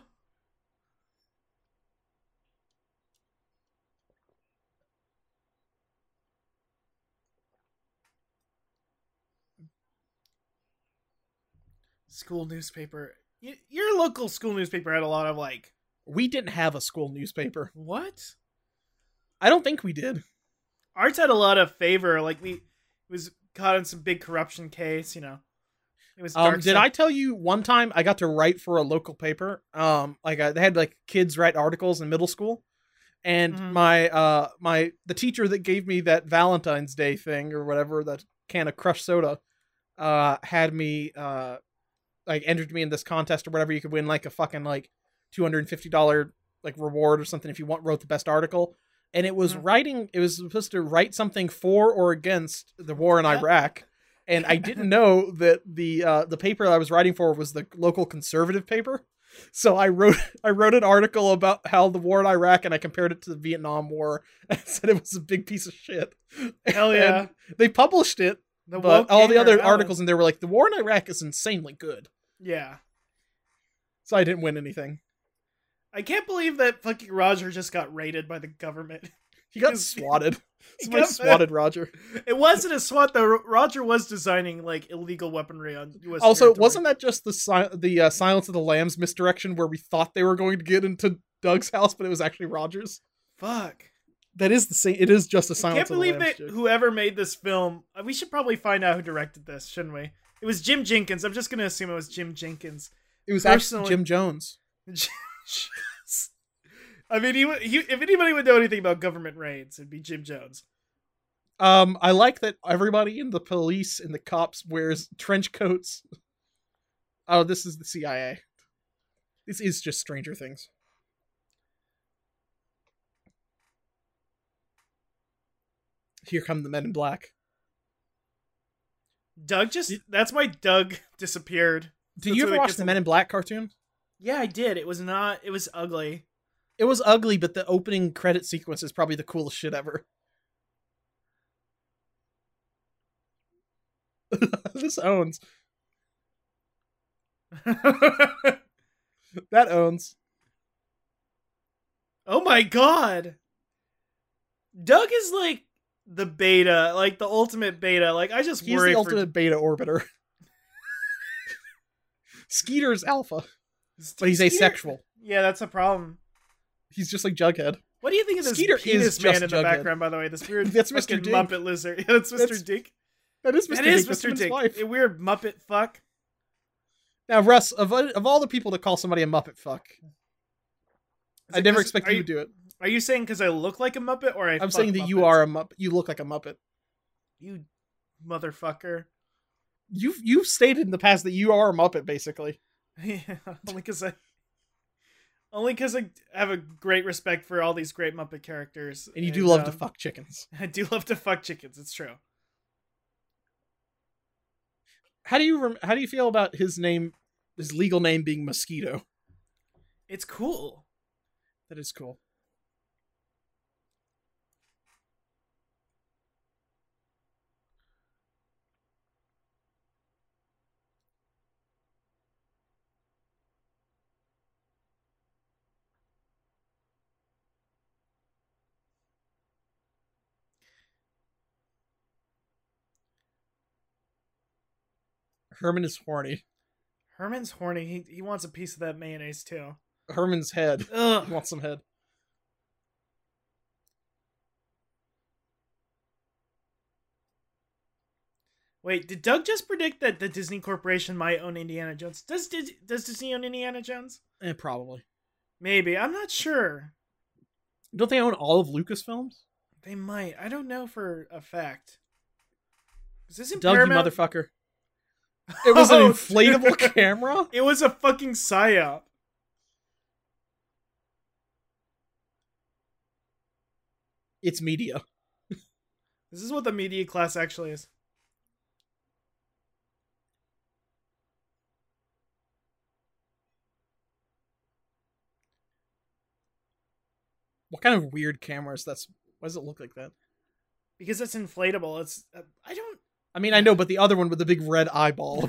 School newspaper. Y- Your local school newspaper had a lot of like... We didn't have a school newspaper. What? I don't think we did. Ours had a lot of favor. Like, we... It was caught in some big corruption case, you know. It was dark Um, did stuff. I tell you one time I got to write for a local paper? Um, like I, they had like kids write articles in middle school, and Mhm. my uh my the teacher that gave me that Valentine's Day thing or whatever, that can of crushed soda, uh had me uh like entered me in this contest or whatever. You could win like a fucking like two hundred and fifty dollar like reward or something if you want wrote the best article. And it was Mhm. writing. It was supposed to write something for or against the war in Yeah. Iraq. And I didn't know that the uh, the paper I was writing for was the local conservative paper. So I wrote I wrote an article about how the war in Iraq, and I compared it to the Vietnam War, and said it was a big piece of shit. Hell yeah. And they published it, The but woke all the gamer, other that articles was- in there were like, the war in Iraq is insanely good. Yeah. So I didn't win anything. I can't believe that fucking Roger just got raided by the government. He got His- swatted. He Somebody got- swatted Roger. It wasn't a SWAT though. Roger was designing like illegal weaponry on U S Also, territory. wasn't that just the si- the uh, Silence of the Lambs misdirection where we thought they were going to get into Doug's house, but it was actually Roger's? Fuck. That is the same. It is just a I Silence can't of the believe Lambs that joke. whoever made this film. uh, We should probably find out who directed this, shouldn't we? It was Jim Jenkins. I'm just gonna assume it was Jim Jenkins. It was personally- actually Jim Jones. I mean, he, would- he if anybody would know anything about government raids, it'd be Jim Jones. Um, I like that everybody in the police and the cops wears trench coats. Oh, this is the C I A. This is just Stranger Things. Here come the Men in Black. Doug just. That's why Doug disappeared. Did That's you what ever it watch gets- the Men in Black cartoon? Yeah, I did. It was not. It was ugly. It was ugly, but the opening credit sequence is probably the coolest shit ever. This owns. That owns. Oh my god. Doug is like the beta, like the ultimate beta. Like I just He's worry the for ultimate beta orbiter. Skeeter's alpha, but he's Skeeter- asexual. Yeah, that's a problem. He's just like Jughead. What do you think of this Skeeter penis is man just in the Jughead. background? By the way, this weird That's Mister fucking Dink. Muppet lizard. Yeah, that's Mister That's- Dink. That is Mister That is Dink, Mister Mister Dink. Wife. A weird Muppet fuck. Now, Russ, of of all the people to call somebody a Muppet fuck, Is I it never 'cause- expected are you you to do it. Are you saying because I look like a Muppet, or I? I'm fuck saying that you Muppets? are a Muppet. You look like a Muppet. You motherfucker. You've you've stated in the past that you are a Muppet, basically. Yeah, only because I. Only because I have a great respect for all these great Muppet characters. And you do love to um, fuck chickens. I do love to fuck chickens. It's true. How do you rem- how do you feel about his name, his legal name being Mosquito? It's cool. That is cool. Herman is horny. Herman's horny. He he wants a piece of that mayonnaise too. Herman's head. Ugh. He wants some head. Wait, did Doug just predict that the Disney Corporation might own Indiana Jones? Does Dis- does Disney own Indiana Jones? Eh, probably. Maybe. I'm not sure. Don't they own all of Lucasfilms? They might. I don't know for a fact. Is this in Doug, Paramount? you motherfucker. It was an Oh, inflatable dude. camera? It was a fucking psyop. It's media. This is what the media class actually is. What kind of weird camera is that? Why does it look like that? Because it's inflatable. It's uh, I don't. I mean, I know, but the other one with the big red eyeball.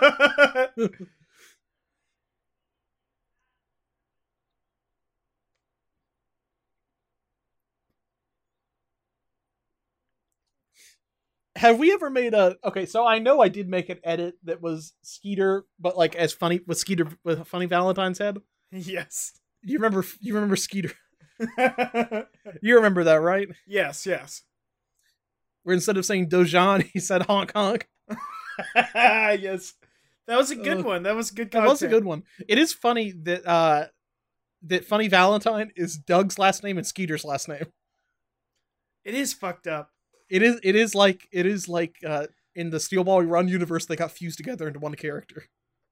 Have we ever made a... Okay, so I know I did make an edit that was Skeeter, but like as funny with Skeeter with a funny Valentine's head. Yes. You remember? You remember Skeeter? You remember that, right? Yes. Yes. Where instead of saying Dojan, he said honk honk. Yes. That was a good Uh, one. That was good. That Content. was a good one. It is funny that uh that Funny Valentine is Doug's last name and Skeeter's last name. It is fucked up. It is it is like it is like uh in the Steel Ball Run universe they got fused together into one character.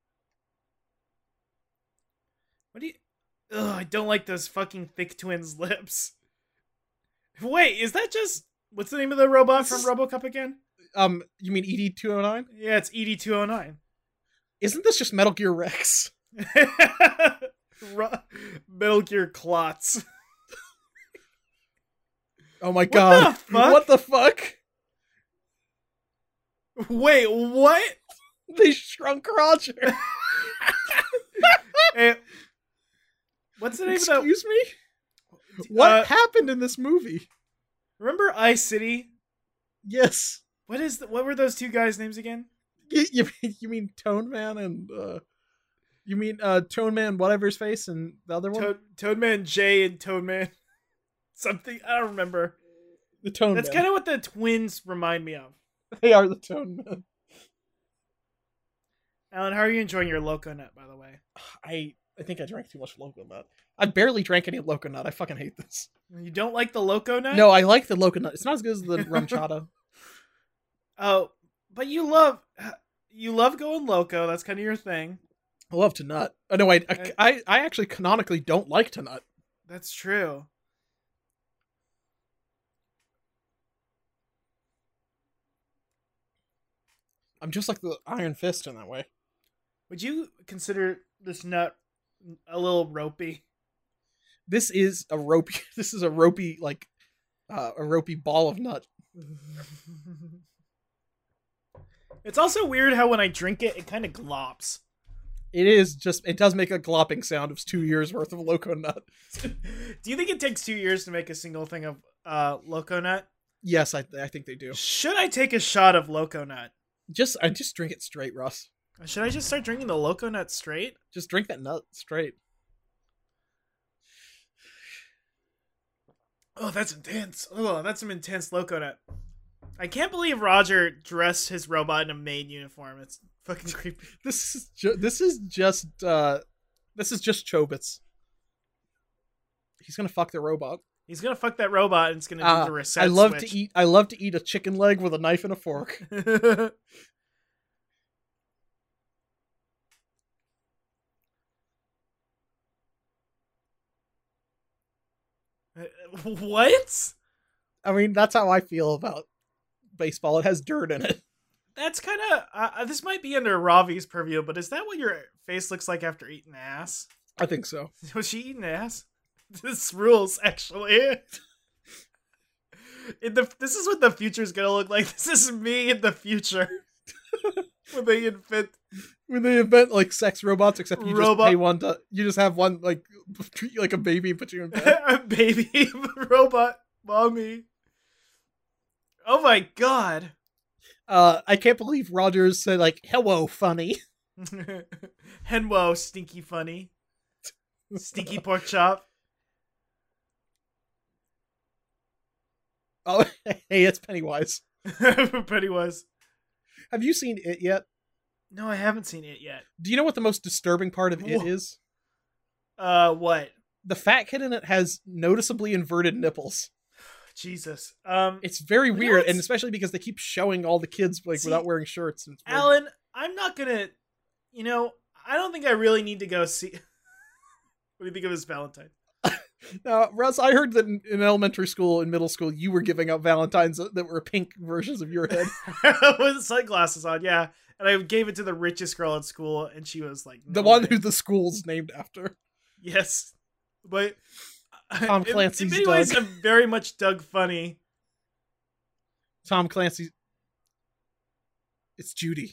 What do you? Ugh, I don't like those fucking thick twins' lips. Wait, is that just what's the name of the robot from RoboCop again? Um you mean E D two oh nine? Yeah, it's E D two oh nine. Isn't this just Metal Gear Rex? Ro- Metal Gear Clots. Oh my god. the fuck? What the fuck? Wait, what? They shrunk Roger. Hey, what's the name of that? Excuse me? What Uh, happened in this movie? Remember iCity? Yes. What is the, what were those two guys' names again? You, you, mean- you mean Tone Man and uh you mean uh Tone Man whatever his face and the other one? Toad, Toadman J and Toadman something. I don't remember. The Tone That's Man. kind of what the twins remind me of. They are the Tone Man. Alan, how are you enjoying your Loco Nut, by the way? I I think I drank too much Loco Nut. I barely drank any Loco Nut. I fucking hate this. You don't like the Loco Nut? No, I like the Loco Nut. It's not as good as the rum chata. Oh, but you love you love going loco. That's kind of your thing. I love to nut. Oh, no, I, I, I, I actually canonically don't like to nut. That's true. I'm just like the Iron Fist in that way. Would you consider this nut a little ropey? This is a ropey. This is a ropey like uh, a ropey ball of nut. It's also weird how when I drink it, it kind of glops. It is just. It does make a glopping sound of two years worth of Loco Nut. Do you think it takes two years to make a single thing of uh, Loco Nut? Yes, I I think they do. Should I take a shot of Loco Nut? Just I just drink it straight, Russ. Should I just start drinking the Loco Nut straight? Just drink that nut straight. Oh, that's intense. Oh, that's some intense Loco Nut. I can't believe Roger dressed his robot in a maid uniform. It's fucking creepy. This is ju- this is just uh this is just Chobits. He's gonna fuck the robot. He's gonna fuck that robot and it's gonna Uh, do the reset I love switch. to eat. I love to eat a chicken leg with a knife and a fork. What? I mean, that's how I feel about baseball. It has dirt in it. that's kind of uh, this might be under Ravi's purview, but is that what your face looks like after eating ass? I think so. Was she eating ass? This rules, actually. In the this is what the future's gonna look like. This is me in the future when they invent when they invent like sex robots, except you Robot. just pay one to you just have one like treat you like a baby and put you in bed. a baby robot mommy. Oh my god. Uh, I can't believe Rogers said like "hello, funny." Henwo, stinky funny, stinky pork chop. Oh, hey, it's Pennywise. Pennywise. Have you seen It yet? No, I haven't seen it yet. Do you know what the most disturbing part of It Whoa. is? Uh, what? The fat kid in it has noticeably inverted nipples. Jesus. Um, It's very You know weird, what's- and especially because they keep showing all the kids like See, without wearing shirts. And it's very- Alan, I'm not gonna. You know, I don't think I really need to go see. What do you think of his Valentine? Now, Russ, I heard that in, in elementary school and middle school, you were giving out Valentines that, that were pink versions of your head. With sunglasses on, yeah. And I gave it to the richest girl at school, and she was like, The no one way. who the school's named after. Yes, but Tom in- Clancy's In many ways, Doug. I'm very much Doug funny. Tom Clancy. It's Judy.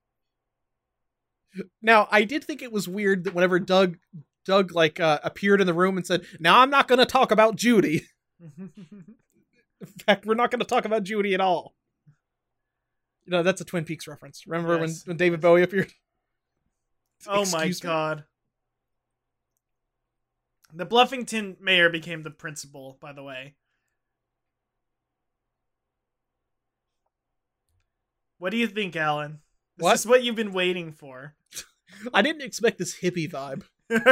Now, I did think it was weird that whenever Doug, Doug like uh, appeared in the room and said, "Now I'm not going to talk about Judy." In fact, we're not going to talk about Judy at all. You know, that's a Twin Peaks reference. Remember Yes. when, when David Bowie appeared? Oh my Excuse me? god. The Bluffington mayor became the principal, by the way. What do you think, Alan? This What? is what you've been waiting for. I didn't expect this hippie vibe.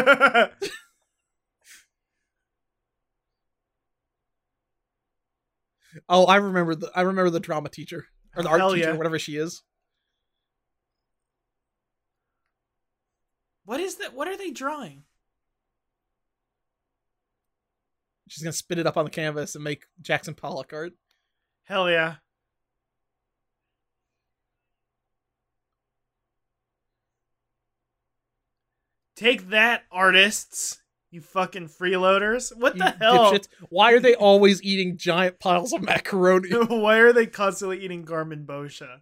Oh, I remember the I remember the drama teacher or the art Hell teacher, yeah. whatever she is. What is that? What are they drawing? She's gonna spit it up on the canvas and make Jackson Pollock art. Hell yeah. Take that, artists. You fucking freeloaders. What You the hell? dipshits. Why are they always eating giant piles of macaroni? Why are they constantly eating Garmin Bosha?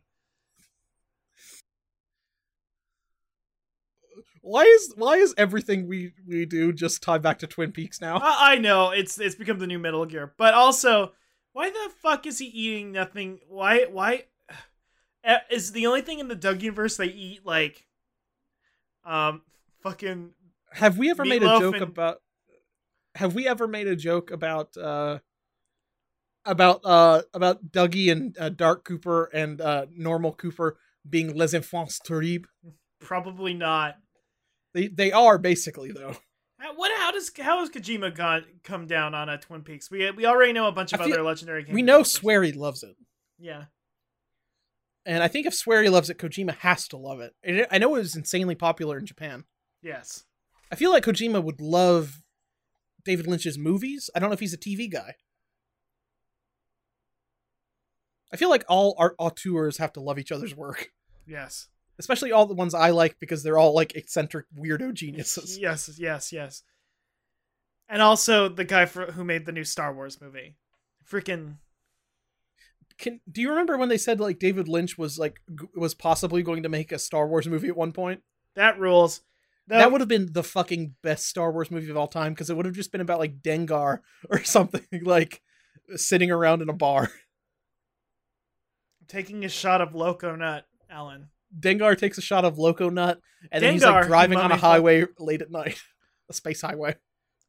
Why is why is everything we we do just tied back to Twin Peaks now? I, I know it's it's become the new Metal Gear, but also, why the fuck is he eating nothing? Why why uh, is the only thing in the Doug universe they eat like, um, fucking Have we ever made a Meatloaf joke and- about? Have we ever made a joke about uh about uh about Dougie and uh, Dark Cooper and uh normal Cooper being les enfants terribles? probably not. They they are basically though. How- What? How does how has Kojima gone come down on a Twin Peaks? We we already know a bunch of I feel- other legendary games. We know Swery loves it. Yeah. And I think if Swery loves it, Kojima has to love it. And I know it was insanely popular in Japan. Yes. I feel like Kojima would love David Lynch's movies. I don't know if he's a T V guy. I feel like all art auteurs have to love each other's work. Yes. Especially all the ones I like because they're all like eccentric weirdo geniuses. Yes. Yes. Yes. And also the guy for, who made the new Star Wars movie. Freaking. Can do you remember when they said like David Lynch was like g- was possibly going to make a Star Wars movie at one point? That rules. The- That would have been the fucking best Star Wars movie of all time because it would have just been about like Dengar or something like sitting around in a bar. taking a shot of Loco Nut, Alan. Dengar takes a shot of Loco Nut and then he's like Dengar, you driving on a mummy fuck. highway late at night, a space highway.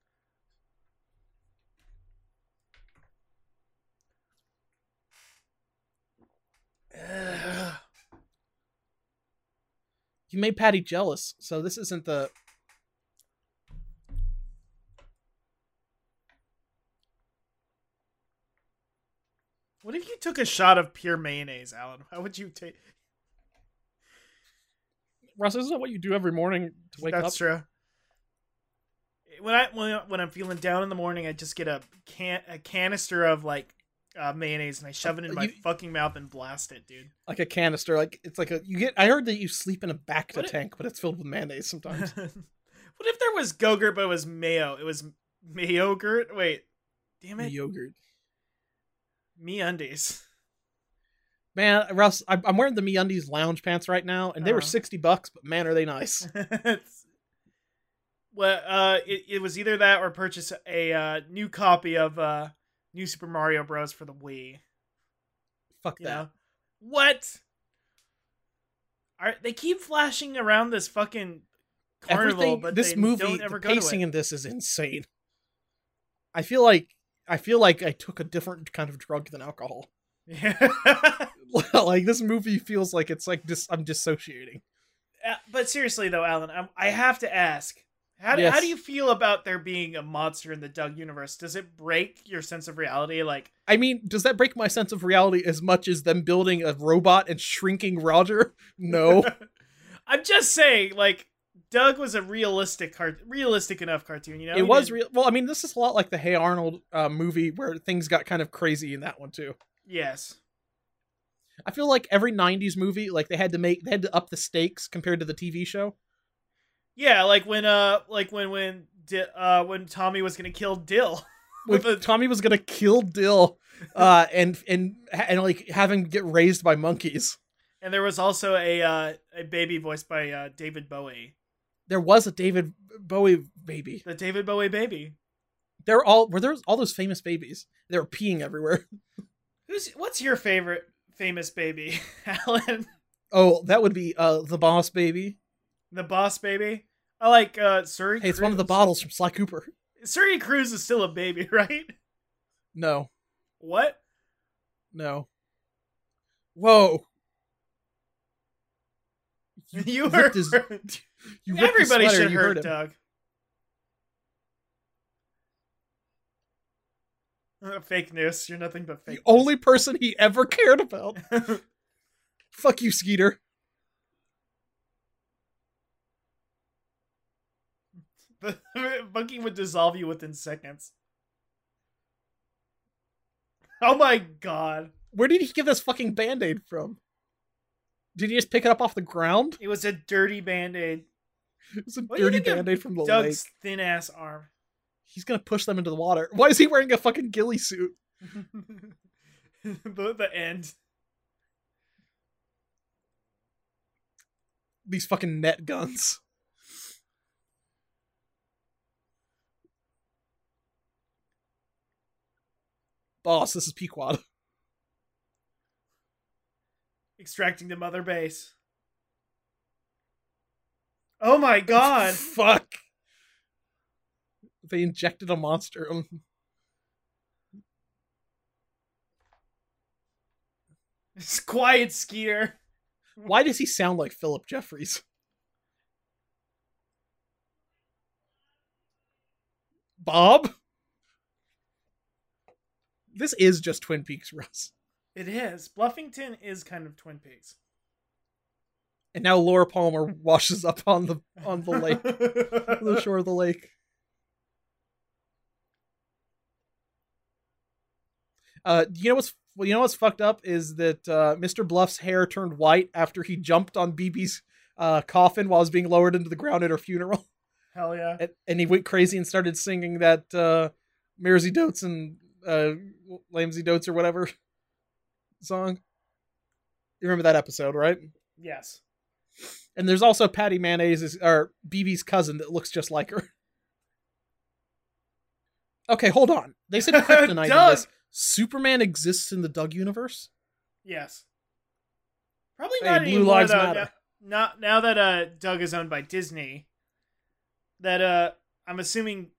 Ugh. You made Patty jealous, so this isn't the. What if you took a shot of pure mayonnaise, Alan? How would you take? Russ, isn't that what you do every morning to wake That's up? true. When I when, I- when I'm feeling down in the morning, I just get a can a canister of like uh, mayonnaise and I shove it in my You- fucking mouth and blast it, dude. Like a canister, like it's like a you get. I heard that you sleep in a Bacta What it- tank, but it's filled with mayonnaise sometimes. What if there was Go-Gurt, but it was mayo? It was mayo-gurt? Wait. Damn it. Yogurt. Me undies. Man, Russ, I- I'm wearing the MeUndies lounge pants right now, and they were Uh-huh. sixty bucks, but man, are they nice. Well, uh, it, it was either that or purchase a uh, new copy of uh, New Super Mario Bros. For the Wii. Fuck You that. know? What? Are they keep flashing around this fucking carnival, Everything. but This they movie, don't the ever go to pacing it. in this is insane. I feel like I feel like I took a different kind of drug than alcohol. Yeah. Like this movie feels like it's like dis- I'm dissociating. Uh, but seriously though, Alan, I, I have to ask: how do, Yes. how do you feel about there being a monster in the Doug universe? Does it break your sense of reality? Like, I mean, does that break my sense of reality as much as them building a robot and shrinking Roger? No. I'm just saying, like, Doug was a realistic cart, realistic enough cartoon. You know, It He was didn't- real. Well, I mean, this is a lot like the Hey Arnold uh, movie where things got kind of crazy in that one too. Yes. I feel like every nineties movie, like they had to make, they had to up the stakes compared to the T V show. Yeah, like when uh, like when when Di- uh when Tommy was gonna kill Dill. When With a- Tommy was gonna kill Dill, uh, and and and like have him get raised by monkeys. And there was also a uh, a baby voiced by uh, David Bowie. There was a David Bowie baby. The David Bowie baby. They're all were there all those famous babies. They were peeing everywhere. Who's what's your favorite famous baby, Alan? Oh, that would be uh the Boss Baby. The Boss Baby. I like uh, Surrey. Hey, it's one of the Cruz. bottles from Sly Cooper. Surrey Cruz is still a baby, right? No, What? no. Whoa! You, ripped heard. his- You ripped his Everybody sweater, should you hurt him. Doug. Uh, fake news. You're nothing but The fake. only person he ever cared about. news. Fuck you, Skeeter. The monkey would dissolve you within seconds. Oh my god. Where did he get this fucking band-aid from? Did he just pick it up off the ground? It was a dirty band-aid. It's a What do you dirty think of band-aid from the lake. Doug's thin ass arm. He's gonna push them into the water. Why is he wearing a fucking ghillie suit? the, the end. These fucking net guns. Boss, this is Pequod. Extracting the mother base. Oh my god. Fuck. They injected a monster. It's quiet, Skeeter. Why does he sound like Philip Jeffries? Bob? This is just Twin Peaks, Russ. It is. Bluffington is kind of Twin Peaks. And now Laura Palmer washes up on the on the lake, on the shore of the lake. Uh, you know what's well, you know what's fucked up is that uh, Mister Bluff's hair turned white after he jumped on B B's uh, coffin while it was being lowered into the ground at her funeral, Hell yeah. and, and he went crazy and started singing that uh, Mersey Dotes and uh, Lamsey Dotes or whatever song. You remember that episode, right? Yes. And there's also Patty Mayonnaise, or B B's cousin, that looks just like her. Okay, hold on. They said kryptonite in Doug! this. Superman exists in the Doug universe? Yes. Probably Hey, not Blue anymore, Lives though. Matter. Now, now, now that uh, Doug is owned by Disney, that uh, I'm assuming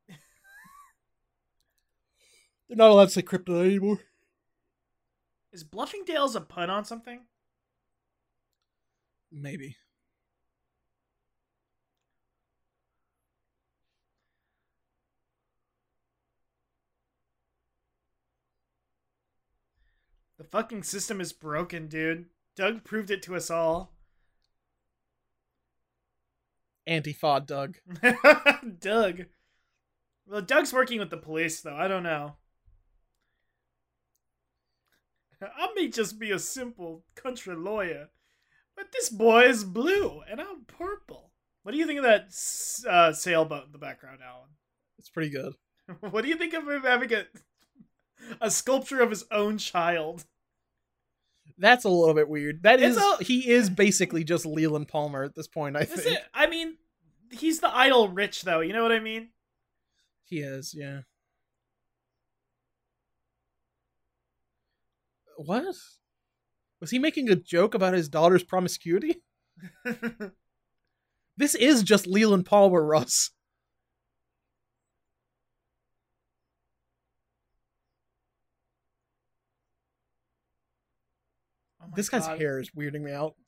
They're not allowed to say kryptonite anymore. is Bluffingdale's a pun on something? Maybe. The fucking system is broken, dude. Doug proved it to us all. Anti-Fod Doug. Doug. Well, Doug's working with the police, though. I don't know. I may just be a simple country lawyer, but this boy is blue and I'm purple. What do you think of that uh, sailboat in the background, Alan? It's pretty good. What do you think of him having a a sculpture of his own child? That's a little bit weird. That It's is, a- he is basically just Leland Palmer at this point, I Is think. it? I mean, he's the idle rich, though. You know what I mean? He is, yeah. What? Was he making a joke about his daughter's promiscuity? This is just Leland Palmer, Russ. Oh my This guy's God. hair is weirding me out.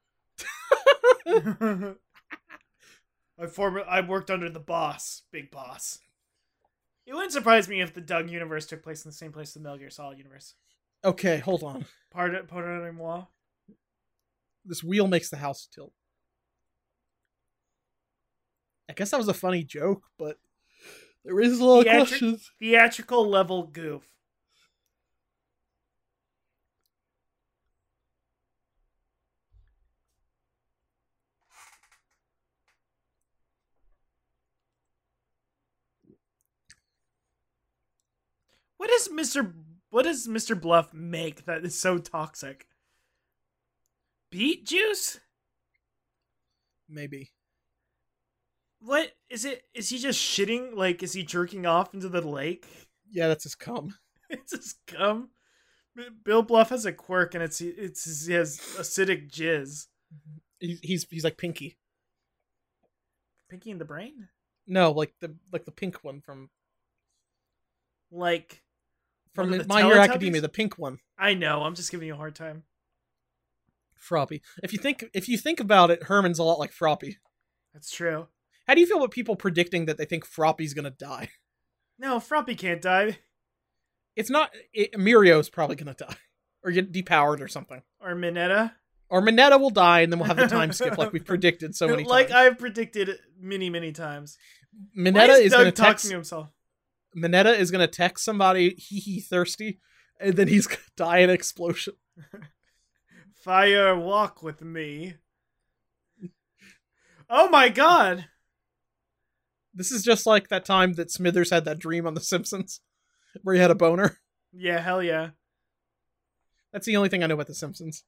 I former I worked under the boss, big boss. It wouldn't surprise me if the Doug universe took place in the same place the Metal Gear Solid universe. Okay, hold on. Pardon, pardon-moi. This wheel makes the house tilt. I guess that was a funny joke, but there is a lot of Theatric- questions. Theatrical level goof. What does Mister What does Mister Bluff make that is so toxic? Beet juice? Maybe. What is it? Is he just shitting? Like, is he jerking off into the lake? Yeah, that's his cum. It's his cum. Bill Bluff has a quirk, and it's it's he has acidic jizz. He's he's, he's like Pinky. Pinky in the brain? No, like the like the pink one from Like from one of the My Hero Teletubbies? Academia, the pink one. I know. I'm just giving you a hard time. Froppy. If you think if you think about it, Herman's a lot like Froppy. That's true. How do you feel about people predicting that they think Froppy's gonna die? No, Froppy can't die. It's not. It, Mirio's probably gonna die, or get depowered or something. Or Minetta. Or Minetta will die, and then we'll have the time skip like we've predicted so many like times. I've predicted many, many times. Why Minetta is is Doug gonna talking text. to himself? Minetta is gonna text somebody, hee hee thirsty, and then he's gonna die in an explosion. Fire walk with me. Oh my god! This is just like that time that Smithers had that dream on The Simpsons, where he had a boner. Yeah, hell yeah. That's the only thing I know about The Simpsons.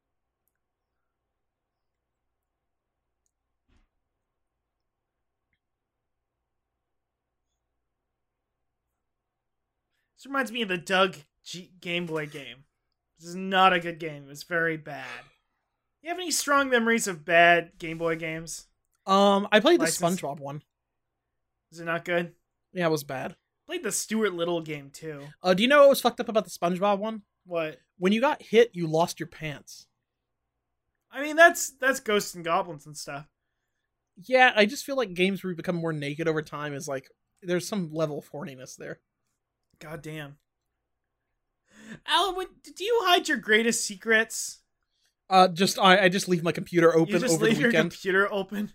This reminds me of the Doug G- Game Boy game. This is not a good game. It was very bad. You have any strong memories of bad Game Boy games? Um, I played the License? SpongeBob one. Is it not good? Yeah, it was bad. Played the Stuart Little game too. Uh, do you know what was fucked up about the SpongeBob one? What? When you got hit, you lost your pants. I mean, that's that's Ghosts and Goblins and stuff. Yeah, I just feel like games where you become more naked over time is like there's some level of horniness there. God damn. Alan, when, do you hide your greatest secrets? Uh, just I, I just leave my computer open You just over leave the your weekend. computer open?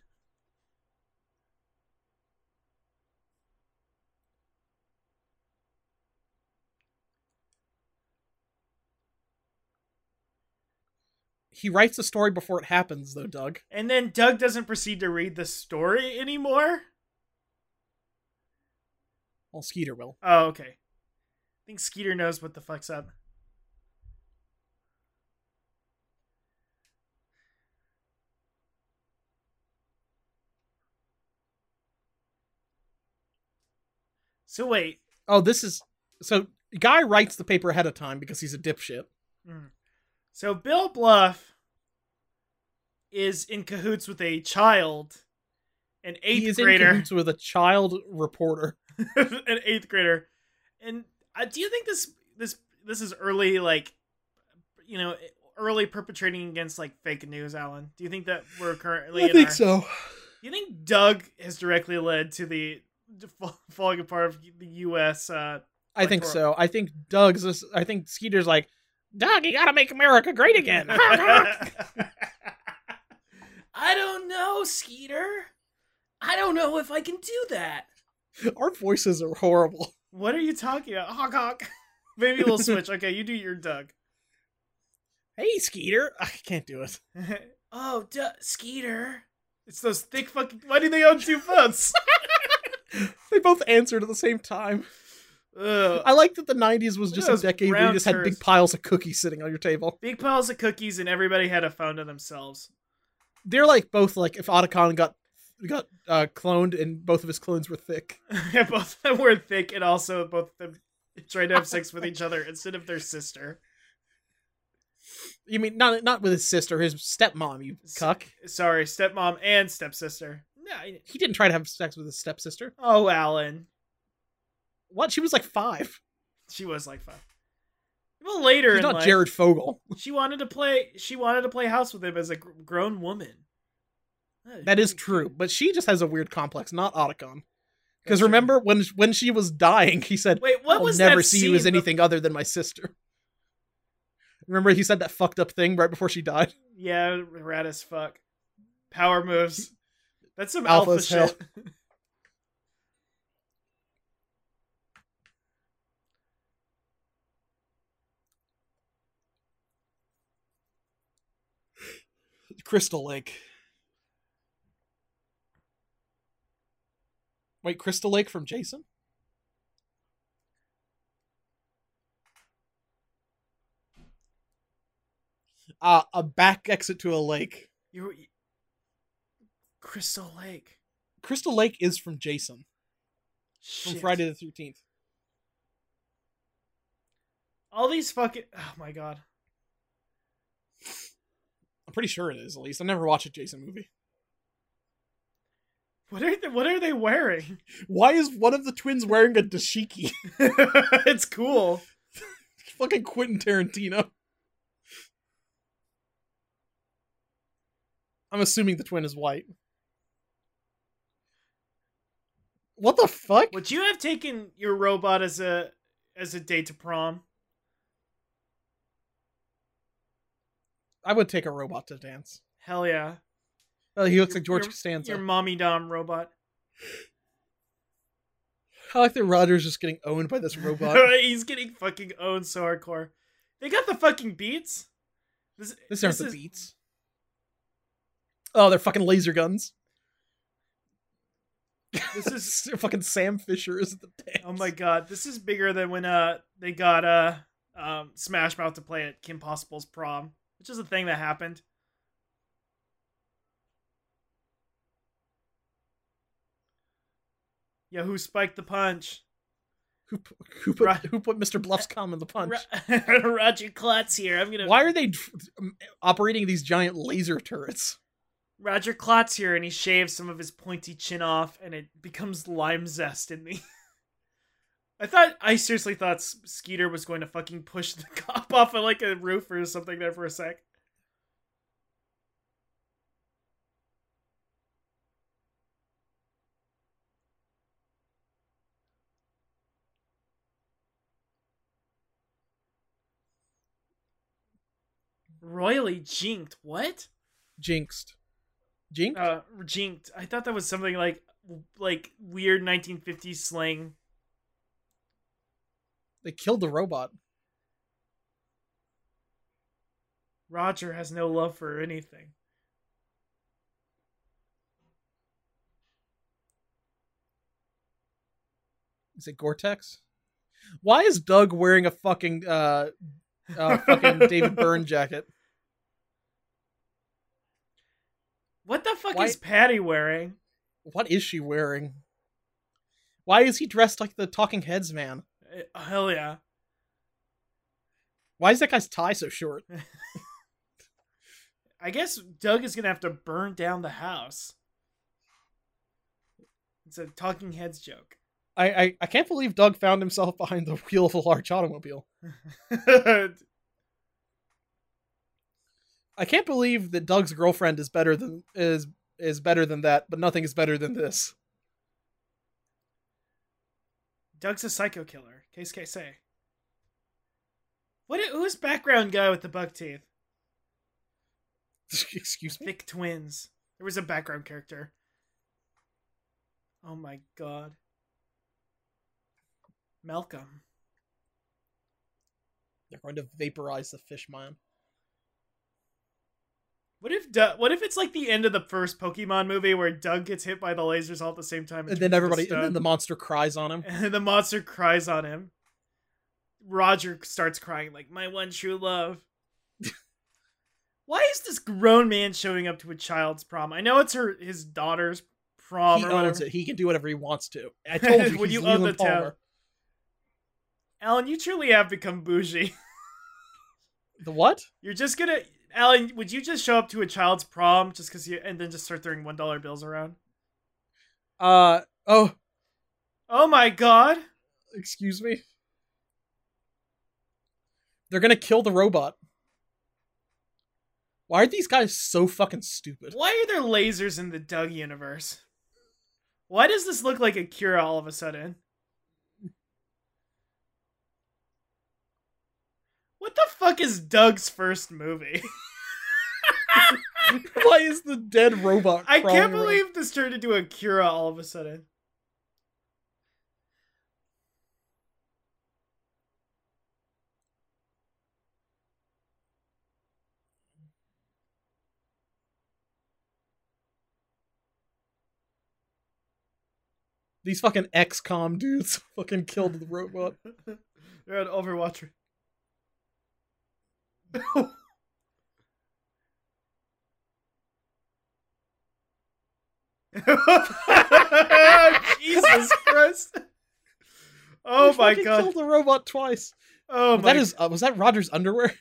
He writes the story before it happens, though, Doug. And then Doug doesn't proceed to read the story anymore? Well, Skeeter will. Oh, okay. I think Skeeter knows what the fuck's up. So wait. Oh, this is so. Guy writes the paper ahead of time because he's a dipshit. Mm. So Bill Bluff is in cahoots with a child, an eighth he is grader. in cahoots with a child reporter. An eighth grader. And uh, do you think this this this is early, like, you know, early perpetrating against like fake news, Alan? Do you think that we're currently? I in think our, so. Do you think Doug has directly led to the falling apart of the U S? Uh, I think electoral- so. I think Doug's. This, I think Skeeter's like, Doug, you gotta make America great again. I don't know, Skeeter. I don't know if I can do that. Our voices are horrible. What are you talking about? Honk honk. Maybe we'll switch. Okay, you do your Doug. Hey, Skeeter. I can't do it. Oh, duh, Skeeter. It's those thick fucking. Why do they own two phones? They both answered at the same time. Ugh. I like that the nineties was Look just at a those decade where brown you just had turds. big piles of cookies sitting on your table. Big piles of cookies, and everybody had a phone to themselves. They're like both like if Otacon got got uh, cloned and both of his clones were thick. Yeah, both of them were thick, and also both of them tried to have sex with each other instead of their sister. You mean not not with his sister, his stepmom, you cuck. Sorry, stepmom and stepsister. No, I- He didn't try to have sex with his stepsister. oh, Alan. What? She was like five. She was like five. Well, later She's in not life, Jared Fogle. she wanted to play. She wanted to play house with him as a gr- grown woman. That is true, but she just has a weird complex, not Otacon. Because That's true. remember when when she was dying, he said, Wait, what "I'll was never that see you as scene anything other than my sister." Remember he said that fucked up thing right before she died? Yeah, rad as fuck. Power moves. That's some Alpha alpha, as hell. shit. Crystal Lake. Wait, Crystal Lake from Jason? Uh, a back exit to a lake. You were... Crystal Lake. Crystal Lake is from Jason. From Shit. Friday the thirteenth. All these fucking. Oh my god. I'm pretty sure it is, at least. I never watched a Jason movie. What are they, what are they wearing? Why is one of the twins wearing a dashiki? It's cool. Fucking Quentin Tarantino. I'm assuming the twin is white. What the fuck? Would you have taken your robot as a as a date to prom? I would take a robot to dance. Hell yeah. Oh, he looks Your- like George your- Costanza. Your mommy dom robot. I like that Roger's just getting owned by this robot. He's getting fucking owned so hardcore. They got the fucking beats. This, This aren't this the is- beats. Oh, they're fucking laser guns. This is fucking Sam Fisher is the dance. oh my god. This is bigger than when uh they got uh um Smash Mouth to play at Kim Possible's prom, which is a thing that happened. Yeah, who spiked the punch? Who, pu- who put Ro- who put Mister Bluffscom in the punch? Ro- Roger Klotz here. I'm gonna. Why are they d- um, operating these giant laser turrets? Roger Klotz here, and he shaves some of his pointy chin off, and it becomes lime zest in me. I thought I seriously thought S- Skeeter was going to fucking push the cop off of like a roof or something there for a sec. Royally jinked. What? Jinxed. Jinxed? Uh, jinked. I thought that was something like like weird nineteen fifties slang. They killed the robot. Roger has no love for anything. Is it Gore-Tex? Why is Doug wearing a fucking uh, uh fucking David Byrne jacket? What the fuck Why- is Patty wearing? What is she wearing? Why is he dressed like the Talking Heads man? Uh, hell yeah. Why is that guy's tie so short? I guess Doug is gonna have to burn down the house. It's a Talking Heads joke. I, I, I can't believe Doug found himself behind the wheel of a large automobile. I can't believe that Doug's girlfriend is better than is is better than that, but nothing is better than this. Doug's a psycho killer. Case K say. What? Who's background guy with the buck teeth? Excuse me. Thick twins. There was a background character. Oh my god. Malcolm. They're going to vaporize the fish man. What if Doug, what if it's like the end of the first Pokemon movie where Doug gets hit by the lasers all at the same time, and, And then turns into everybody, and stone, then the monster cries on him. and the monster cries on him. Roger starts crying like, "My one true love." Why is this grown man showing up to a child's prom? I know it's her his daughter's prom. He or owns whatever. it. He can do whatever he wants to. I told you, When he's you own Leland the town. Palmer. Alan, you truly have become bougie. The what? You're just gonna, Alan. Would you just show up to a child's prom just because you, and then just start throwing one dollar bills around? Uh oh. Oh my god! Excuse me. They're gonna kill the robot. Why are these guys so fucking stupid? Why are there lasers in the Doug universe? Why does this look like Akira all of a sudden? What the fuck is Doug's first movie? Why is the dead robot? I crawling can't around? believe this turned into Akira all of a sudden. These fucking X COM dudes fucking killed the robot. They're on Overwatch. Jesus Christ! Oh They my fucking god! Killed the robot twice. Oh my! That is. Uh, was that Roger's underwear?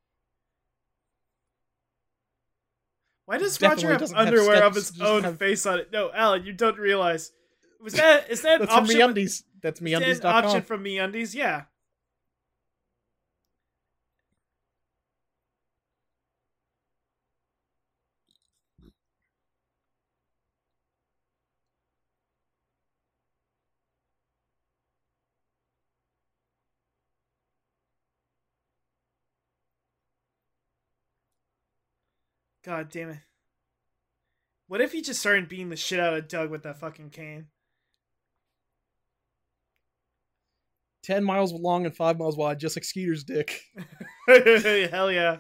Why does Definitely Roger have doesn't have underwear of steps, his just own have- face on it? No, Alan, you don't realize. Was that is that an That's from option? MeUndies. That's Is that MeUndies an dot option com. from MeUndies? Yeah. God damn it. What if he just started beating the shit out of Doug with that fucking cane? Ten miles long and five miles wide, just like Skeeter's dick. Hell yeah.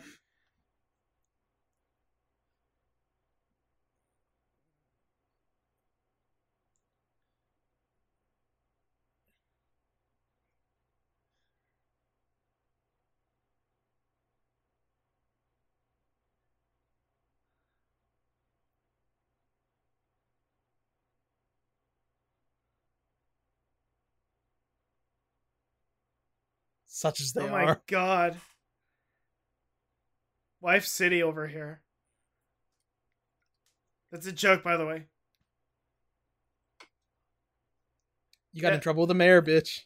Such as they Oh my are. god. Wife City over here. That's a joke, by the way. You got Yeah. in trouble with the mayor, bitch.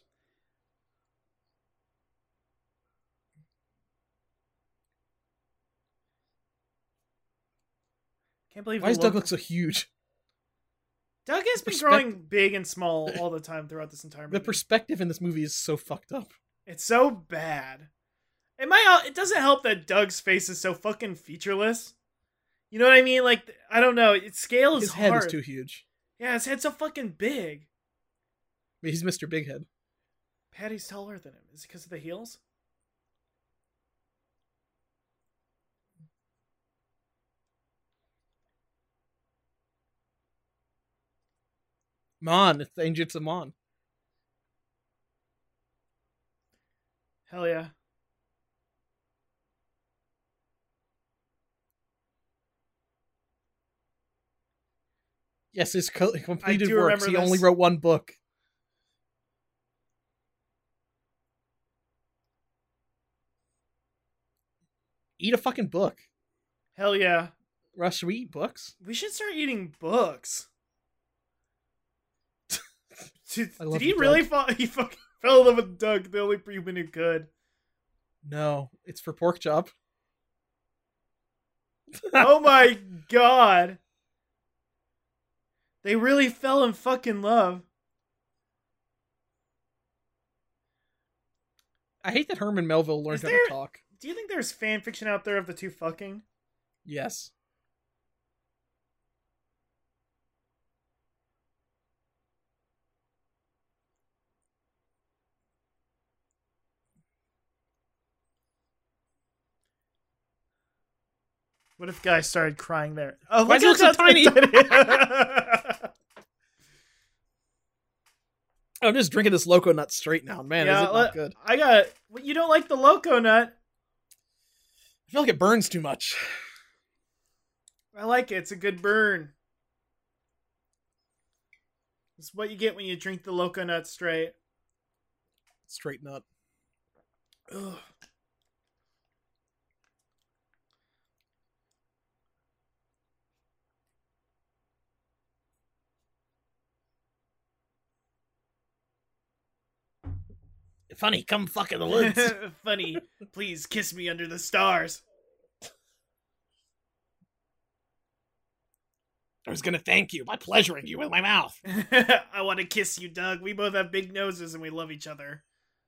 Can't believe Why the does Doug local- look so huge? Doug has been Perspec- growing big and small all the time throughout this entire movie. The perspective in this movie is so fucked up. It's so bad. It might. It doesn't help that Doug's face is so fucking featureless. You know what I mean? Like, I don't know. Its scale is His head hard. is too huge. Yeah, his head's so fucking big. I mean, he's Mister Big Head. Patty's taller than him. Is it because of the heels? Mon, it's the Anjutsu Mon. Hell yeah. Yes, his co- completed do works. remember He only this. wrote one book. Eat a fucking book. Hell yeah. Rush, should we eat books? We should start eating books. Did, I love did he you, really Doug. fall? He fucking fell in love with Doug, the only human who could. No, it's for pork chop. Oh my god. They really fell in fucking love. I hate that Herman Melville learned Is how there- to talk. Do you think there's fan fiction out there of the two fucking? Yes. What if guys started crying there? Oh, Why look does it look so tiny? I'm just drinking this Loco Nut straight now. Man, yeah, is it let- not good? I got. You don't like the Loco Nut? I feel like it burns too much. I like it. It's a good burn. It's what you get when you drink the Loco Nut straight. Straight nut. Ugh. Funny, come fuck in the woods. Funny, please kiss me under the stars. I was gonna thank you by pleasuring you with my mouth. I want to kiss you, Doug. We both have big noses and we love each other.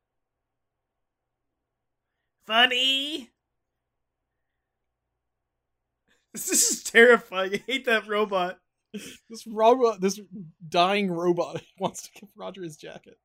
Funny. This is terrifying. I hate that robot. This robot, this dying robot wants to give Roger his jacket.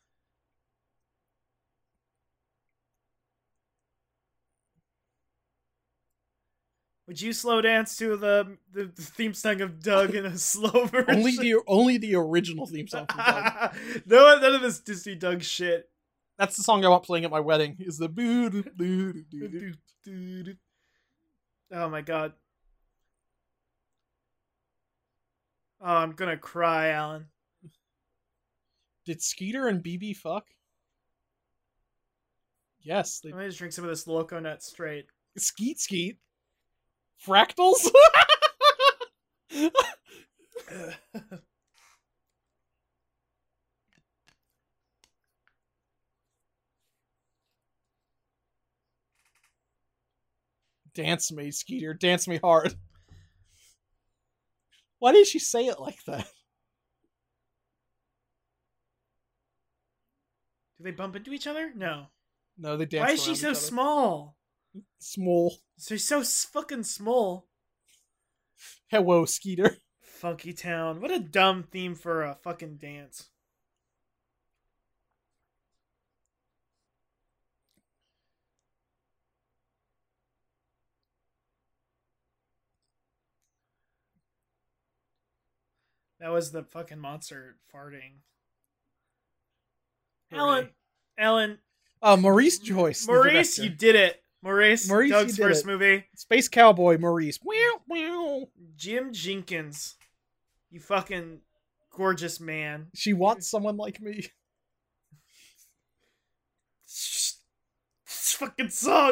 Would you slow dance to the the, the theme song of Doug in a slow version? Only the only the original theme song from Doug. no, none of this Disney Doug shit. That's the song I want playing at my wedding. Is the boo doo doo doo doo. Oh my god. Oh, I'm gonna cry, Alan. Did Skeeter and B B fuck? Yes. They... Let me just drink some of this Loco Nut straight. Skeet skeet. Fractals? Dance me, Skeeter. Dance me hard. Why did she say it like that? Do they bump into each other? No. No, they dance. Why is she so small? Small. She's so fucking small. Hello, Skeeter. Funky Town. What a dumb theme for a fucking dance. That was the fucking monster farting. Alan, Alan. Uh, Maurice Joyce. Maurice, you did it. Maurice, Maurice Doug's you did first it. movie. Space Cowboy Maurice. Meow, meow. Jim Jenkins. You fucking gorgeous man. She wants someone like me. This fucking song.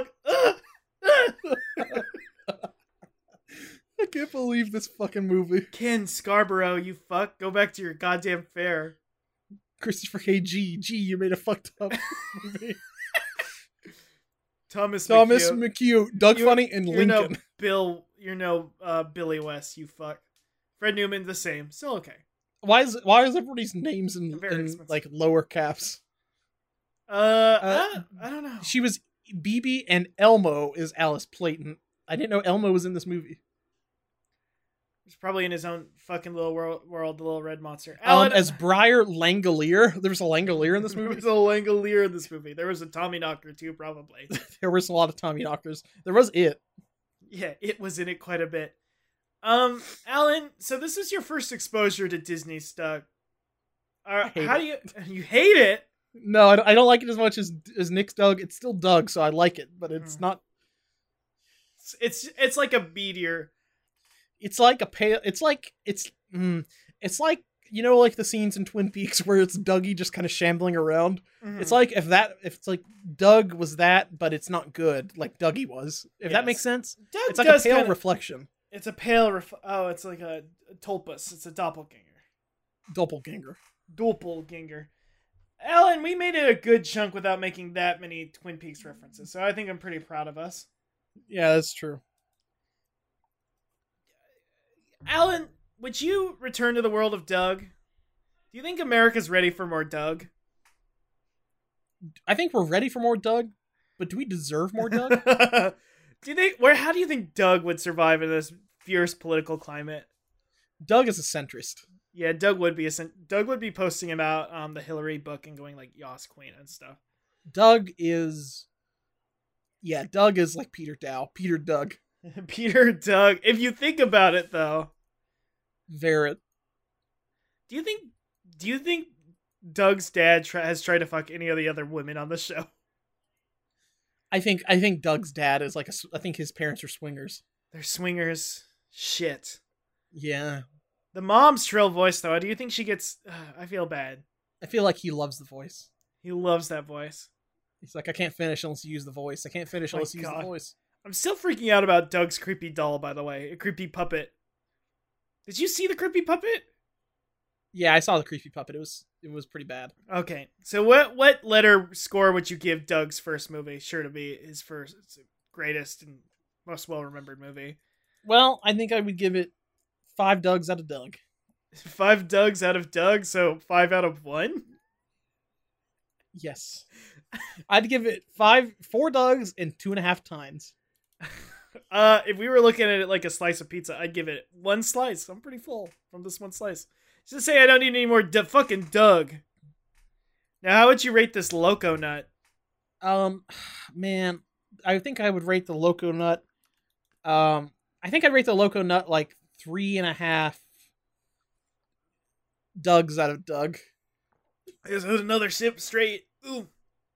I can't believe this fucking movie. Ken Scarborough, you fuck. Go back to your goddamn fair. Christopher K. G. G, you made a fucked up movie. Thomas Thomas McHugh. McHugh, Doug You- Funny, and You're Lincoln. no Bill. You're no uh, Billy West. You fuck. Fred Newman, the same. Still okay. Why is why is everybody's names in, They're very in expensive. like lower caps? Uh, Uh, I, I don't know. She was B B, and Elmo is Alice Playton. I didn't know Elmo was in this movie. He's probably in his own fucking little world, world the little red monster. Um, Alan, as Briar Langolier, there was a Langolier in this there movie. was a Langolier in this movie. There was a Tommy Knocker too, probably. There was a lot of Tommy Knockers. There was it. Yeah, it was in it quite a bit. Um, Alan, so this is your first exposure to Disney stuff. Uh, hate how it. do you you hate it? No, I don't, I don't like it as much as as Nick's Doug. It's still Doug, so I like it, but it's Hmm. not. It's, it's it's like a meteor. It's like a pale. It's like it's. Mm, it's like you know, like the scenes in Twin Peaks where it's Dougie just kind of shambling around. Mhm. It's like if that, if it's like Doug was that, but it's not good, like Dougie was. If that Yes. makes sense. Doug It's like a does pale kinda- reflection. It's a pale. Ref- oh, it's like a, a tulpus. It's a doppelganger. Doppelganger. Doppelganger. Alan, we made it a good chunk without making that many Twin Peaks references, so I think I'm pretty proud of us. Yeah, that's true. Alan, would you return to the world of Doug? Do you think America's ready for more Doug? I think we're ready for more Doug, but do we deserve more Doug? do you think where? How do you think Doug would survive in this fierce political climate? Doug is a centrist. Yeah, Doug would be a cen- Doug would be posting about um the Hillary book and going like Yas Queen and stuff. Doug is, yeah, Doug is like Peter Dow. Peter Doug. Peter Doug. If you think about it, though, Verret. do you think do you think Doug's dad try, has tried to fuck any of the other women on the show? I think I think Doug's dad is like a. I think his parents are swingers. They're swingers. Shit. Yeah. The mom's shrill voice, though. Do you think she gets? Uh, I feel bad. I feel like he loves the voice. He loves that voice. He's like, I can't finish unless you use the voice. I can't finish Oh my unless you use God. the voice. I'm still freaking out about Doug's creepy doll, by the way. A creepy puppet. Did you see the creepy puppet? Yeah, I saw the creepy puppet. It was it was pretty bad. Okay, so what what letter score would you give Doug's first movie? Sure to be his first, greatest and most well remembered movie. Well, I think I would give it five Dougs out of Doug. Five Dougs out of Doug, so five out of one. Yes, I'd give it five, four Dougs and two and a half times. Uh, if we were looking at it like a slice of pizza, I'd give it one slice. I'm pretty full from this one slice. Just to say I don't need any more D- fucking Doug. Now, how would you rate this Loco Nut? Um, man, I think I would rate the Loco Nut. Um, I think I'd rate the Loco Nut like three and a half Dougs out of Doug. There's another sip straight. Ooh.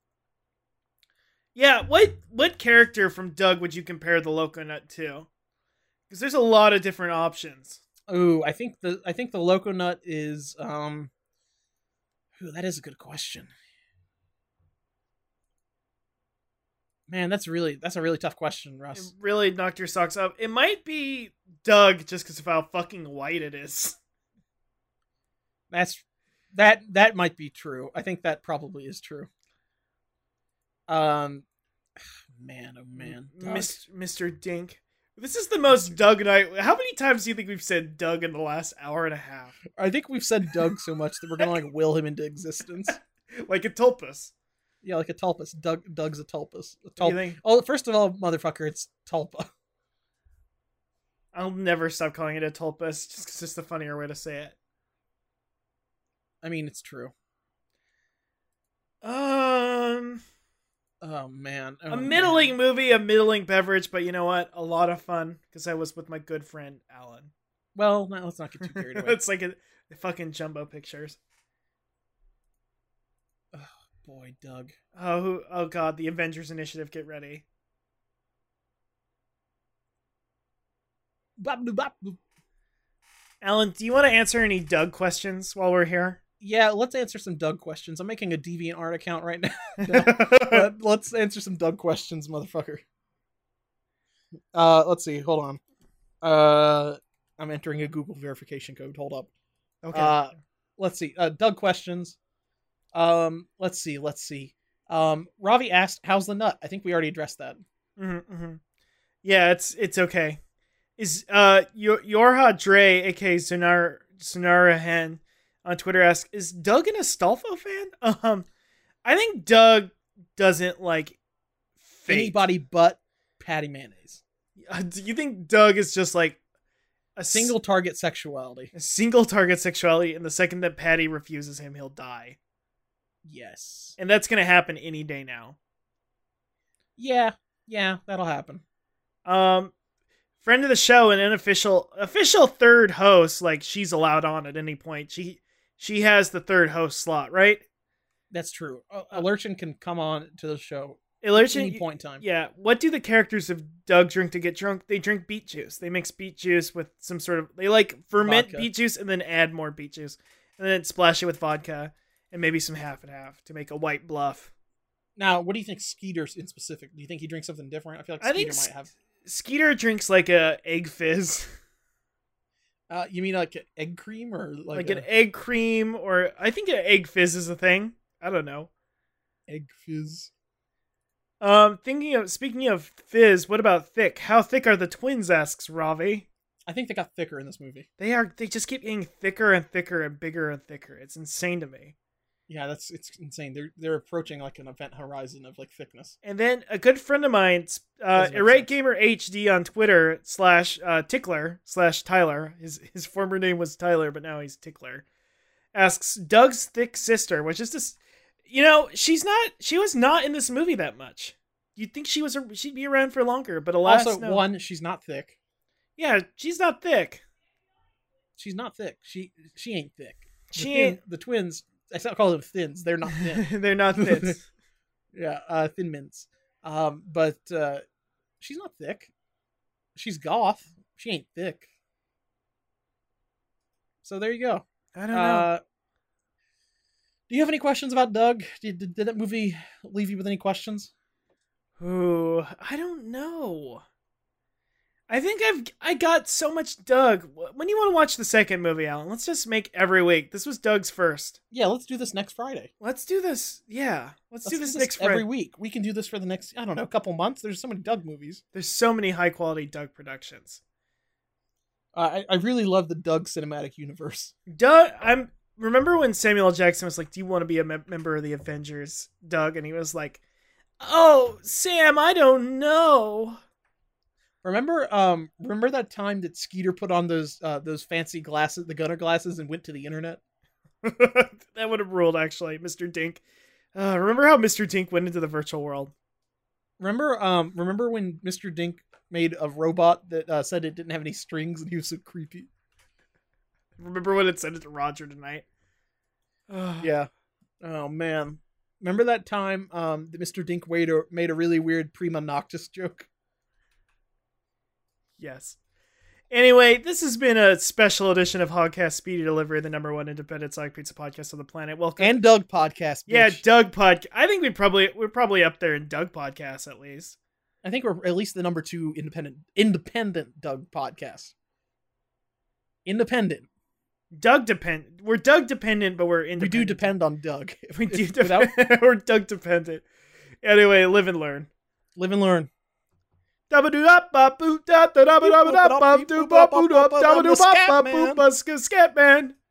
Yeah, what what character from Doug would you compare the Loco Nut to? Because there's a lot of different options. Ooh, I think the I think the Loco Nut is um. Ooh, that is a good question. Man, that's really that's a really tough question, It Russ. really knocked your socks off. It might be Doug just because of how fucking white it is. That's that that might be true. I think that probably is true. Um, man, oh man, Doug. Mis- Mister Dink. This is the most Doug night. How many times do you think we've said Doug in the last hour and a half? I think we've said Doug so much that we're gonna like will him into existence. Like a tulpus. Yeah, like a tulpus. Doug, Doug's a tulpus. A What do you tulp- think? oh, first of all, motherfucker, it's tulpa. I'll never stop calling it a tulpus just 'cause it's just a funnier way to say it. I mean, it's true. Um, Oh man, oh, a man. middling movie, a middling beverage, but you know what? A lot of fun because I was with my good friend Alan. Well, no, let's not get too carried away. It's like a, a fucking jumbo pictures. Oh boy, Doug. Oh, who, oh god, the Avengers Initiative, get ready. Bop, boop, bop, boop. Alan, do you want to answer any Doug questions while we're here? Yeah, let's answer some Doug questions. I'm making a DeviantArt account right now. But let's answer some Doug questions, motherfucker. Uh, let's see. Hold on. Uh, I'm entering a Google verification code. Hold up. Okay. Uh, let's see. Uh, Doug questions. Um, let's see. Let's see. Um, Ravi asked, "How's the nut?" I think we already addressed that. Mm-hmm, mm-hmm. Yeah, it's it's okay. Is uh your Yorha Dre, aka Sonar Sonara Hen, on Twitter asks, "Is Doug an Astolfo fan?" Um, I think Doug doesn't like fate. Anybody but Patty Mayonnaise. Uh, do you think Doug is just like a Single target sexuality. a single target sexuality, and the second that Patty refuses him, he'll die, Yes. and that's gonna happen any day now. Yeah. Yeah, that'll happen. Um, friend of the show, an unofficial official third host, like she's allowed on at any point. She she has the third host slot, right? That's true. Uh, Alertion can come on to the show at Illusion, any point in time. yeah. What do the characters of Doug drink to get drunk? They drink beet juice. They mix beet juice with some sort of. They like ferment Vodka. beet juice and then add more beet juice, and then splash it with vodka and maybe some half and half to make a white bluff. Now, what do you think Skeeter's in specific? Do you think he drinks something different? I feel like I Skeeter think might S- have. Skeeter drinks like a egg fizz, Uh, you mean like egg cream or like, like a an egg cream, or I think an egg fizz is a thing. I don't know. egg fizz? Um, thinking of speaking of fizz, what about thick? How thick are the twins? Asks Ravi. I think they got thicker in this movie. They are. They just keep getting thicker and thicker and bigger and thicker. It's insane to me. Yeah, that's it's insane. They're they're approaching like an event horizon of like thickness. And then a good friend of mine, uh, Doesn't make Irate sense. Gamer H D on Twitter slash uh, Tickler slash Tyler. His his former name was Tyler, but now he's Tickler. Asks Doug's thick sister, which is this, you know, she's not. She was not in this movie that much. you'd think she was a, she'd be around for longer, but alas, Also, no. one, she's not thick. Yeah, she's not thick. She's not thick. She she ain't thick. The She thin- ain't. The twins. I still call them thins. They're not thin. They're not thick. Yeah, uh, thin mints. Um, but uh, she's not thick. She's goth. She ain't thick. So there you go. I don't know. Uh, do you have any questions about Doug? Did, did did that movie leave you with any questions? Ooh, I don't know. I think I've I got so much Doug. When do you want to watch the second movie, Alan? Let's just make every week. This was Doug's first. Yeah, let's do this next Friday. Let's do this. Yeah, let's, Let's do this next every Friday. week. We can do this for the next, I don't know, couple months. There's so many Doug movies. There's so many high quality Doug productions. Uh, I I really love the Doug cinematic universe. Doug, I'm remember when Samuel L. Jackson was like, "Do you want to be a me- member of the Avengers, Doug?" And he was like, "Oh, Sam, I don't know." Remember, um, remember that time that Skeeter put on those uh, those fancy glasses, the Gunner glasses, and went to the internet? That would have ruled, actually, Mister Dink. Uh, remember how Mister Dink went into the virtual world? Remember, um, remember when Mister Dink made a robot that uh, said it didn't have any strings and he was so creepy? Remember when it sent it to Roger tonight? Yeah. Oh man. Remember that time um, that Mister Dink made a, made a really weird Prima Noctis joke? Yes. Anyway, this has been a special edition of Hogcast Speedy Delivery, the number one independent sonic pizza podcast on the planet. Welcome. And Doug podcast. Bitch. Yeah, Doug podcast. I think we probably we're probably up there in Doug podcasts at least. I think we're at least the number two independent independent Doug podcast. Independent. Doug depend. We're Doug dependent, but we're independent. We do depend on Doug. We do If- dep- without we're Doug dependent. Anyway, live and learn. live and learn. Scatman.